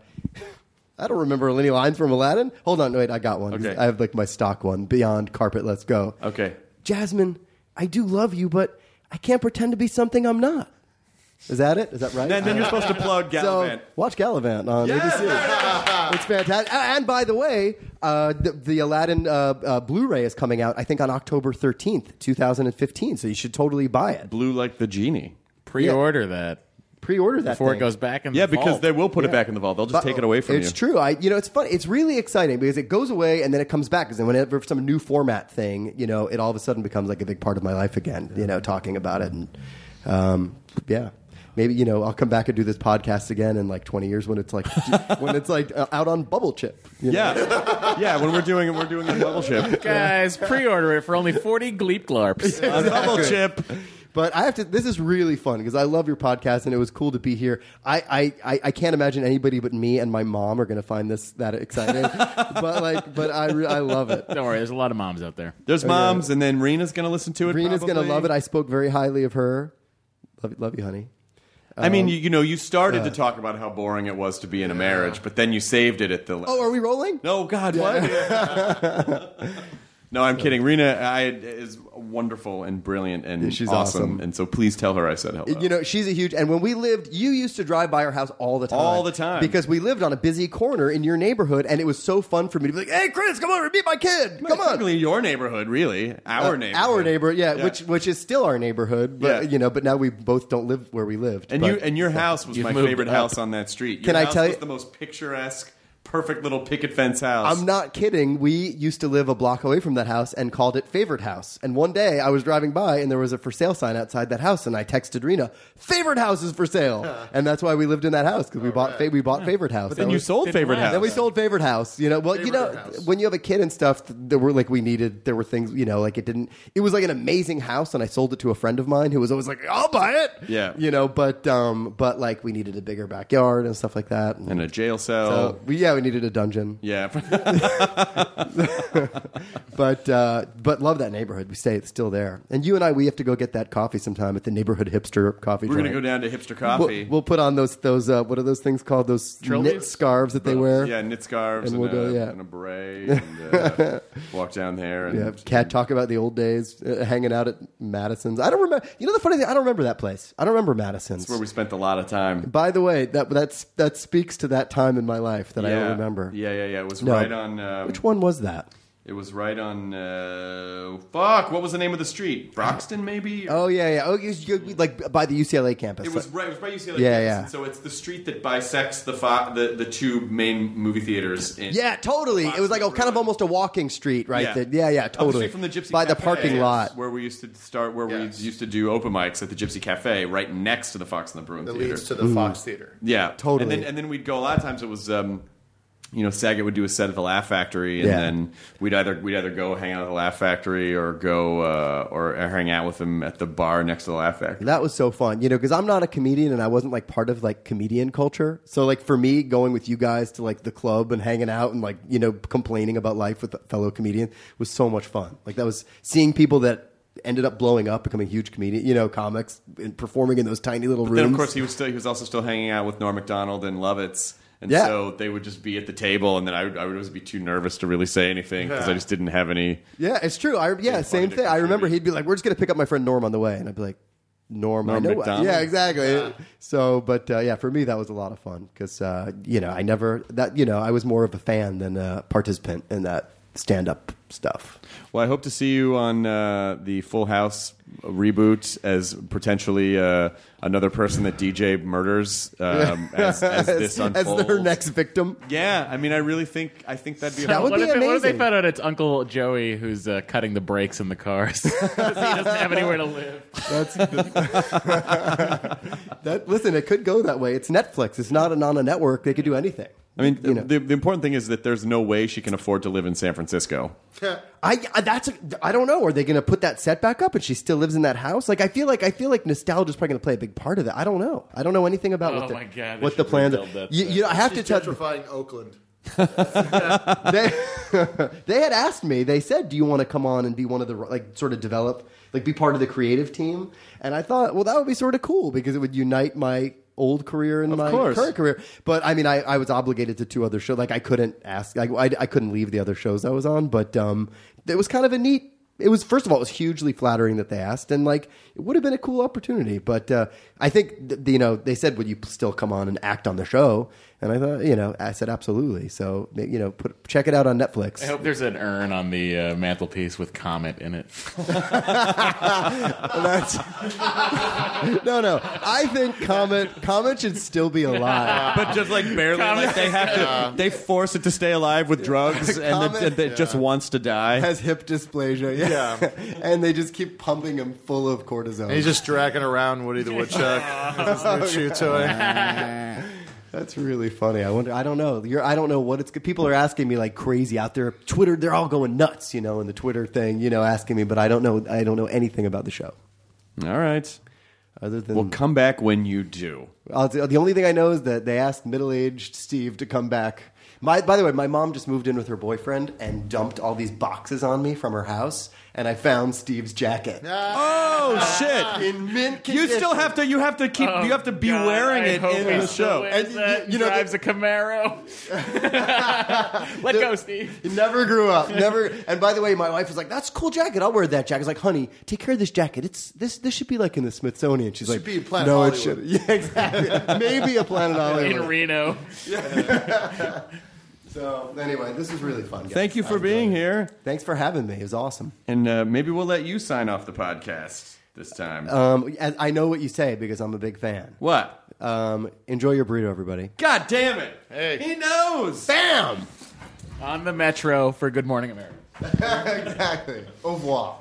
S9: I don't remember any lines from Aladdin. Hold on, wait, I got one.
S1: Okay.
S9: I have like my stock one. Beyond Carpet, Let's Go.
S1: Okay.
S9: Jasmine, I do love you, but I can't pretend to be something I'm not. Is that it? Is that right?
S1: Then, then you're supposed to plug Gallivant.
S9: So, watch Gallivant on A B C. It's fantastic. And by the way, uh, the, the Aladdin uh, uh, Blu-ray is coming out, I think, on October thirteenth, twenty fifteen. So you should totally buy it.
S1: Blue like the genie.
S11: Pre-order that.
S9: Pre-order that
S11: before
S9: thing.
S11: it goes back in the
S1: Yeah, because
S11: vault.
S1: they will put it
S9: Yeah.
S1: back in the vault. They'll just
S9: But
S1: take it away from
S9: it's
S1: you.
S9: true. I, you know, it's fun. It's really exciting because it goes away and then it comes back. Because then whenever some new format thing, you know, it all of a sudden becomes like a big part of my life again. You know, talking about it and um, yeah. Maybe, you know, I'll come back and do this podcast again in like twenty years when it's like when it's like uh, out on Bubble Chip. you know?
S1: Yeah, yeah. When we're doing it, we're doing it on Bubble Chip.
S11: Guys, pre-order it for only forty Gleep Glarps.
S1: On Bubble Chip.
S9: But I have to. This is really fun because I love your podcast and it was cool to be here. I I, I, I can't imagine anybody but me and my mom are going to find this that exciting. but like, but I re- I love it.
S11: Don't worry, there's a lot of moms out there.
S1: There's moms, and then Rena's going to listen to it.
S9: Rena's going to
S1: probably.
S9: love it. I spoke very highly of her. Love, love you, honey.
S1: I mean,
S9: Um,
S1: you, you know, you started
S9: uh,
S1: to talk about how boring it was to be in a marriage, but then you saved it at the.
S9: Oh, are we rolling?
S1: No, God, what? No, I'm kidding. Rena I, is wonderful and brilliant and
S9: She's
S1: awesome.
S9: awesome.
S1: And so please tell her I said hello.
S9: You know, she's a huge. And when we lived, you used to drive by our house all the time.
S1: All the time.
S9: Because we lived on a busy corner in your neighborhood, and it was so fun for me to be like, hey, Chris, come over, meet my kid. Come on.
S1: Technically, your neighborhood, really. Our
S9: Uh,
S1: neighborhood.
S9: Our neighborhood, yeah,
S1: Yeah.
S9: which which is still our neighborhood, but
S1: Yeah.
S9: you know, but now we both don't live where we lived.
S1: And
S9: but,
S1: you and your house was
S11: You've
S1: my
S11: moved
S1: favorite
S11: up.
S1: house on that street. Your
S9: Can I
S1: house
S9: tell
S1: was
S9: you-
S1: the most picturesque, perfect little picket fence house.
S9: I'm not kidding. We used to live a block away from that house and called it Favorite House. And one day I was driving by and there was a for sale sign outside that house, and I texted Rena, "Favorite House is for sale," and that's why we lived in that house because we bought fa- we bought Favorite House.
S1: But then
S9: That
S1: you
S9: was-
S1: sold
S11: didn't
S1: favorite
S11: last.
S1: house.
S9: Then we sold Favorite House. You know, well, you know,
S10: Favorite House.
S9: when you have a kid and stuff, there were like we needed. There were things, you know, like it didn't. It was like an amazing house, and I sold it to a friend of mine who was always like, "I'll buy it."
S1: Yeah.
S9: you know, but um, but like we needed a bigger backyard and stuff like that.
S1: and a jail cell.
S9: So we, yeah, Yeah, we needed a dungeon.
S1: Yeah.
S9: but uh, but love that neighborhood. We stay it's still there. And you and I, we have to go get that coffee sometime at the neighborhood hipster coffee.
S1: We're
S9: joint.
S1: gonna go down to hipster coffee.
S9: We'll, we'll put on those those uh, what are those things called? Those
S1: Trilbies?
S9: knit scarves that they wear.
S1: Yeah, knit scarves
S9: and,
S1: and,
S9: we'll
S1: a,
S9: go, yeah.
S1: and a beret. And, uh, walk down there. And
S9: Yeah, cat talk about the old days, uh, hanging out at Madison's. I don't remember. You know the funny thing, I don't remember that place. I don't remember Madison's.
S1: That's where we spent a lot of time.
S9: By the way, that that's that speaks to that time in my life that I
S1: Yeah.
S9: don't remember.
S1: Yeah, yeah, yeah. It was
S9: No.
S1: right on. Um,
S9: Which one was that?
S1: It was right on. Uh, fuck. What was the name of the street? Broxton, maybe.
S9: Oh yeah, yeah. Oh, you, you, like by the U C L A campus.
S1: It was right. It was by U C L A.
S9: Yeah,
S1: campus.
S9: yeah.
S1: And so it's the street that bisects the fo- the the two main movie theaters. In
S9: Yeah, totally. It was like a kind of almost a walking street, right?
S1: Yeah.
S9: That- yeah, yeah,
S1: Up the
S9: totally.
S1: street from the Gypsy
S9: by the
S1: Cafe,
S9: parking lot.
S1: where we used to start, where we used to do open mics at the Gypsy Cafe, right next to the Fox and the Bruin
S10: That
S1: Theater.
S10: leads to the Fox Theater.
S1: Yeah,
S9: Totally.
S1: And then and then we'd go. A lot of times it was. Um, you know, Saget would do a set at the Laugh Factory, and
S9: Yeah.
S1: then we'd either we'd either go hang out at the Laugh Factory or go uh, or hang out with him at the bar next to the Laugh Factory.
S9: That was so fun, you know, because I'm not a comedian and I wasn't like part of like comedian culture. So like for me, going with you guys to like the club and hanging out and like you know complaining about life with fellow comedians was so much fun. Like that was seeing people that ended up blowing up, becoming huge comedian, you know, comics and performing in those tiny little
S1: But
S9: rooms.
S1: then, of course, he was still he was also still hanging out with Norm Macdonald and Lovitz. And
S9: Yeah.
S1: so they would just be at the table, and then I would, I would always be too nervous to really say anything because I just didn't have any.
S9: Yeah, it's true. I yeah, same thing. I remember he'd be like, "We're just gonna pick up my friend Norm on the way," and I'd be like, "Norm,
S1: Norm
S9: I know."
S1: Macdonald?
S9: Yeah, exactly. So, but uh, yeah, for me that was a lot of fun because uh, you know I never that you know I was more of a fan than a participant in that stand-up stuff.
S1: Well, I hope to see you on uh, the Full House reboot as potentially uh, another person that D J murders um, as, as this unfolds.
S9: as their next victim.
S1: Yeah, I mean, I really think I think that'd be
S9: That would
S11: what,
S9: be
S11: if, what if they
S9: amazing.
S11: found out it's Uncle Joey who's uh, cutting the brakes in the cars because he doesn't have anywhere to live?
S9: That's that. Listen, it could go that way. It's Netflix. It's not on a network. They could do anything.
S1: I mean, the, the, the important thing is that there's no way she can afford to live in San Francisco.
S9: I, I that's a, I don't know. Are they going to put that set back up and she still lives in that house? Like I feel like I feel like nostalgia is probably going to play a big part of it. I don't know. I don't know anything about
S11: Oh
S9: what the
S11: my God, they
S9: what the
S11: should
S9: plans.
S11: rebuild that
S9: You,
S11: set.
S9: you know, I have
S10: She's
S9: to tell.
S10: gentrifying Oakland.
S9: they, they had asked me. They said, "Do you want to come on and be one of the like sort of develop like be part of the creative team?" And I thought, well, that would be sort of cool because it would unite my old career and
S1: Of
S9: my
S1: course.
S9: current career. But I mean, I, I was obligated to two other shows. Like I couldn't ask. Like, I I couldn't leave the other shows I was on. But um, it was kind of a neat. It was first of all, it was hugely flattering that they asked, and like it would have been a cool opportunity. But uh, I think th- you know they said, "Would you still come on and act on the show?" And I thought, you know, I said absolutely. So you know, put check it out on Netflix.
S11: I hope there's an urn on the uh, mantelpiece with Comet in it.
S9: That's, no, no. I think Comet Comet should still be alive.
S1: But just like barely, like they have to, they force it to stay alive with drugs, and
S9: Comet-
S1: it, it just wants to die.
S9: Has hip dysplasia, yeah. and they just keep pumping him full of cortisone.
S10: And he's just dragging around Woody the Woodchuck. His new chew toy.
S9: That's really funny. I wonder. I don't know. You're, I don't know what it's. People are asking me like crazy out there. Twitter, they're all going nuts, you know, in the Twitter thing, you know, asking me. But I don't know. I don't know anything about the show.
S1: All right.
S9: Other than
S1: We'll come back when you do.
S9: I'll, the only thing I know is that they asked middle-aged Steve to come back. My, by the way, my mom just moved in with her boyfriend and dumped all these boxes on me from her house, and I found Steve's jacket.
S1: Oh shit!
S9: In mint
S1: You
S9: condition.
S1: still have to. You have to keep.
S11: Oh,
S1: you have to be
S11: God,
S1: wearing
S11: I
S1: it
S11: hope
S1: in
S11: he
S1: the
S11: still
S1: show.
S11: wears
S9: And
S11: that.
S9: you- you know,
S11: drives a Camaro. Let go, Steve.
S9: He never grew up. Never. And by the way, my wife was like, "That's a cool jacket. I'll wear that jacket." I was like, "Honey, take care of this jacket. It's this. This should be like in the Smithsonian." She's
S10: Should
S9: like,
S10: be Planet
S9: "No, it
S10: Hollywood."
S9: should." Yeah, exactly. Maybe a Planet Hollywood.
S11: In Reno.
S9: So anyway, this is really fun. Guys.
S1: Thank you
S9: I
S1: for
S9: enjoyed
S1: being
S9: it.
S1: here,
S9: Thanks for having me. It was awesome.
S1: and uh, maybe we'll let you sign off the podcast this time.
S9: Um, I I know what you say because I'm a big fan.
S1: what?
S9: Um, enjoy your burrito, everybody.
S1: God damn it!
S10: Hey.
S1: He knows.
S9: Bam!
S11: On the Metro for Good Morning America.
S9: Exactly. Au revoir.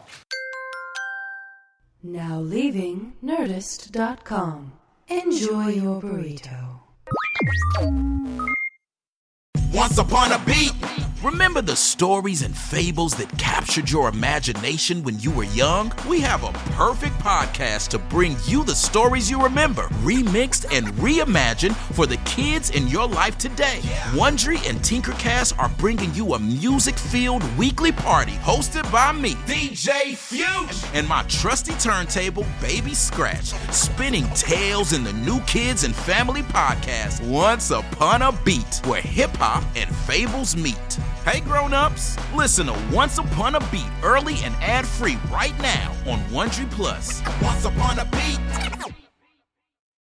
S2: Now leaving Nerdist dot com. Enjoy your burrito.
S14: Once upon a beat, Remember the stories and fables that captured your imagination when you were young? We have a perfect podcast to bring you the stories you remember, remixed and reimagined for the kids in your life today. Wondery and Tinkercast are bringing you a music-filled weekly party hosted by me, D J Fuchs, and my trusty turntable, Baby Scratch, spinning tales in the New Kids and Family podcast, Once Upon a Beat, where hip-hop and fables meet. Hey grown-ups, listen to Once Upon a Beat early and ad-free right now on Wondery Plus. Once Upon a Beat.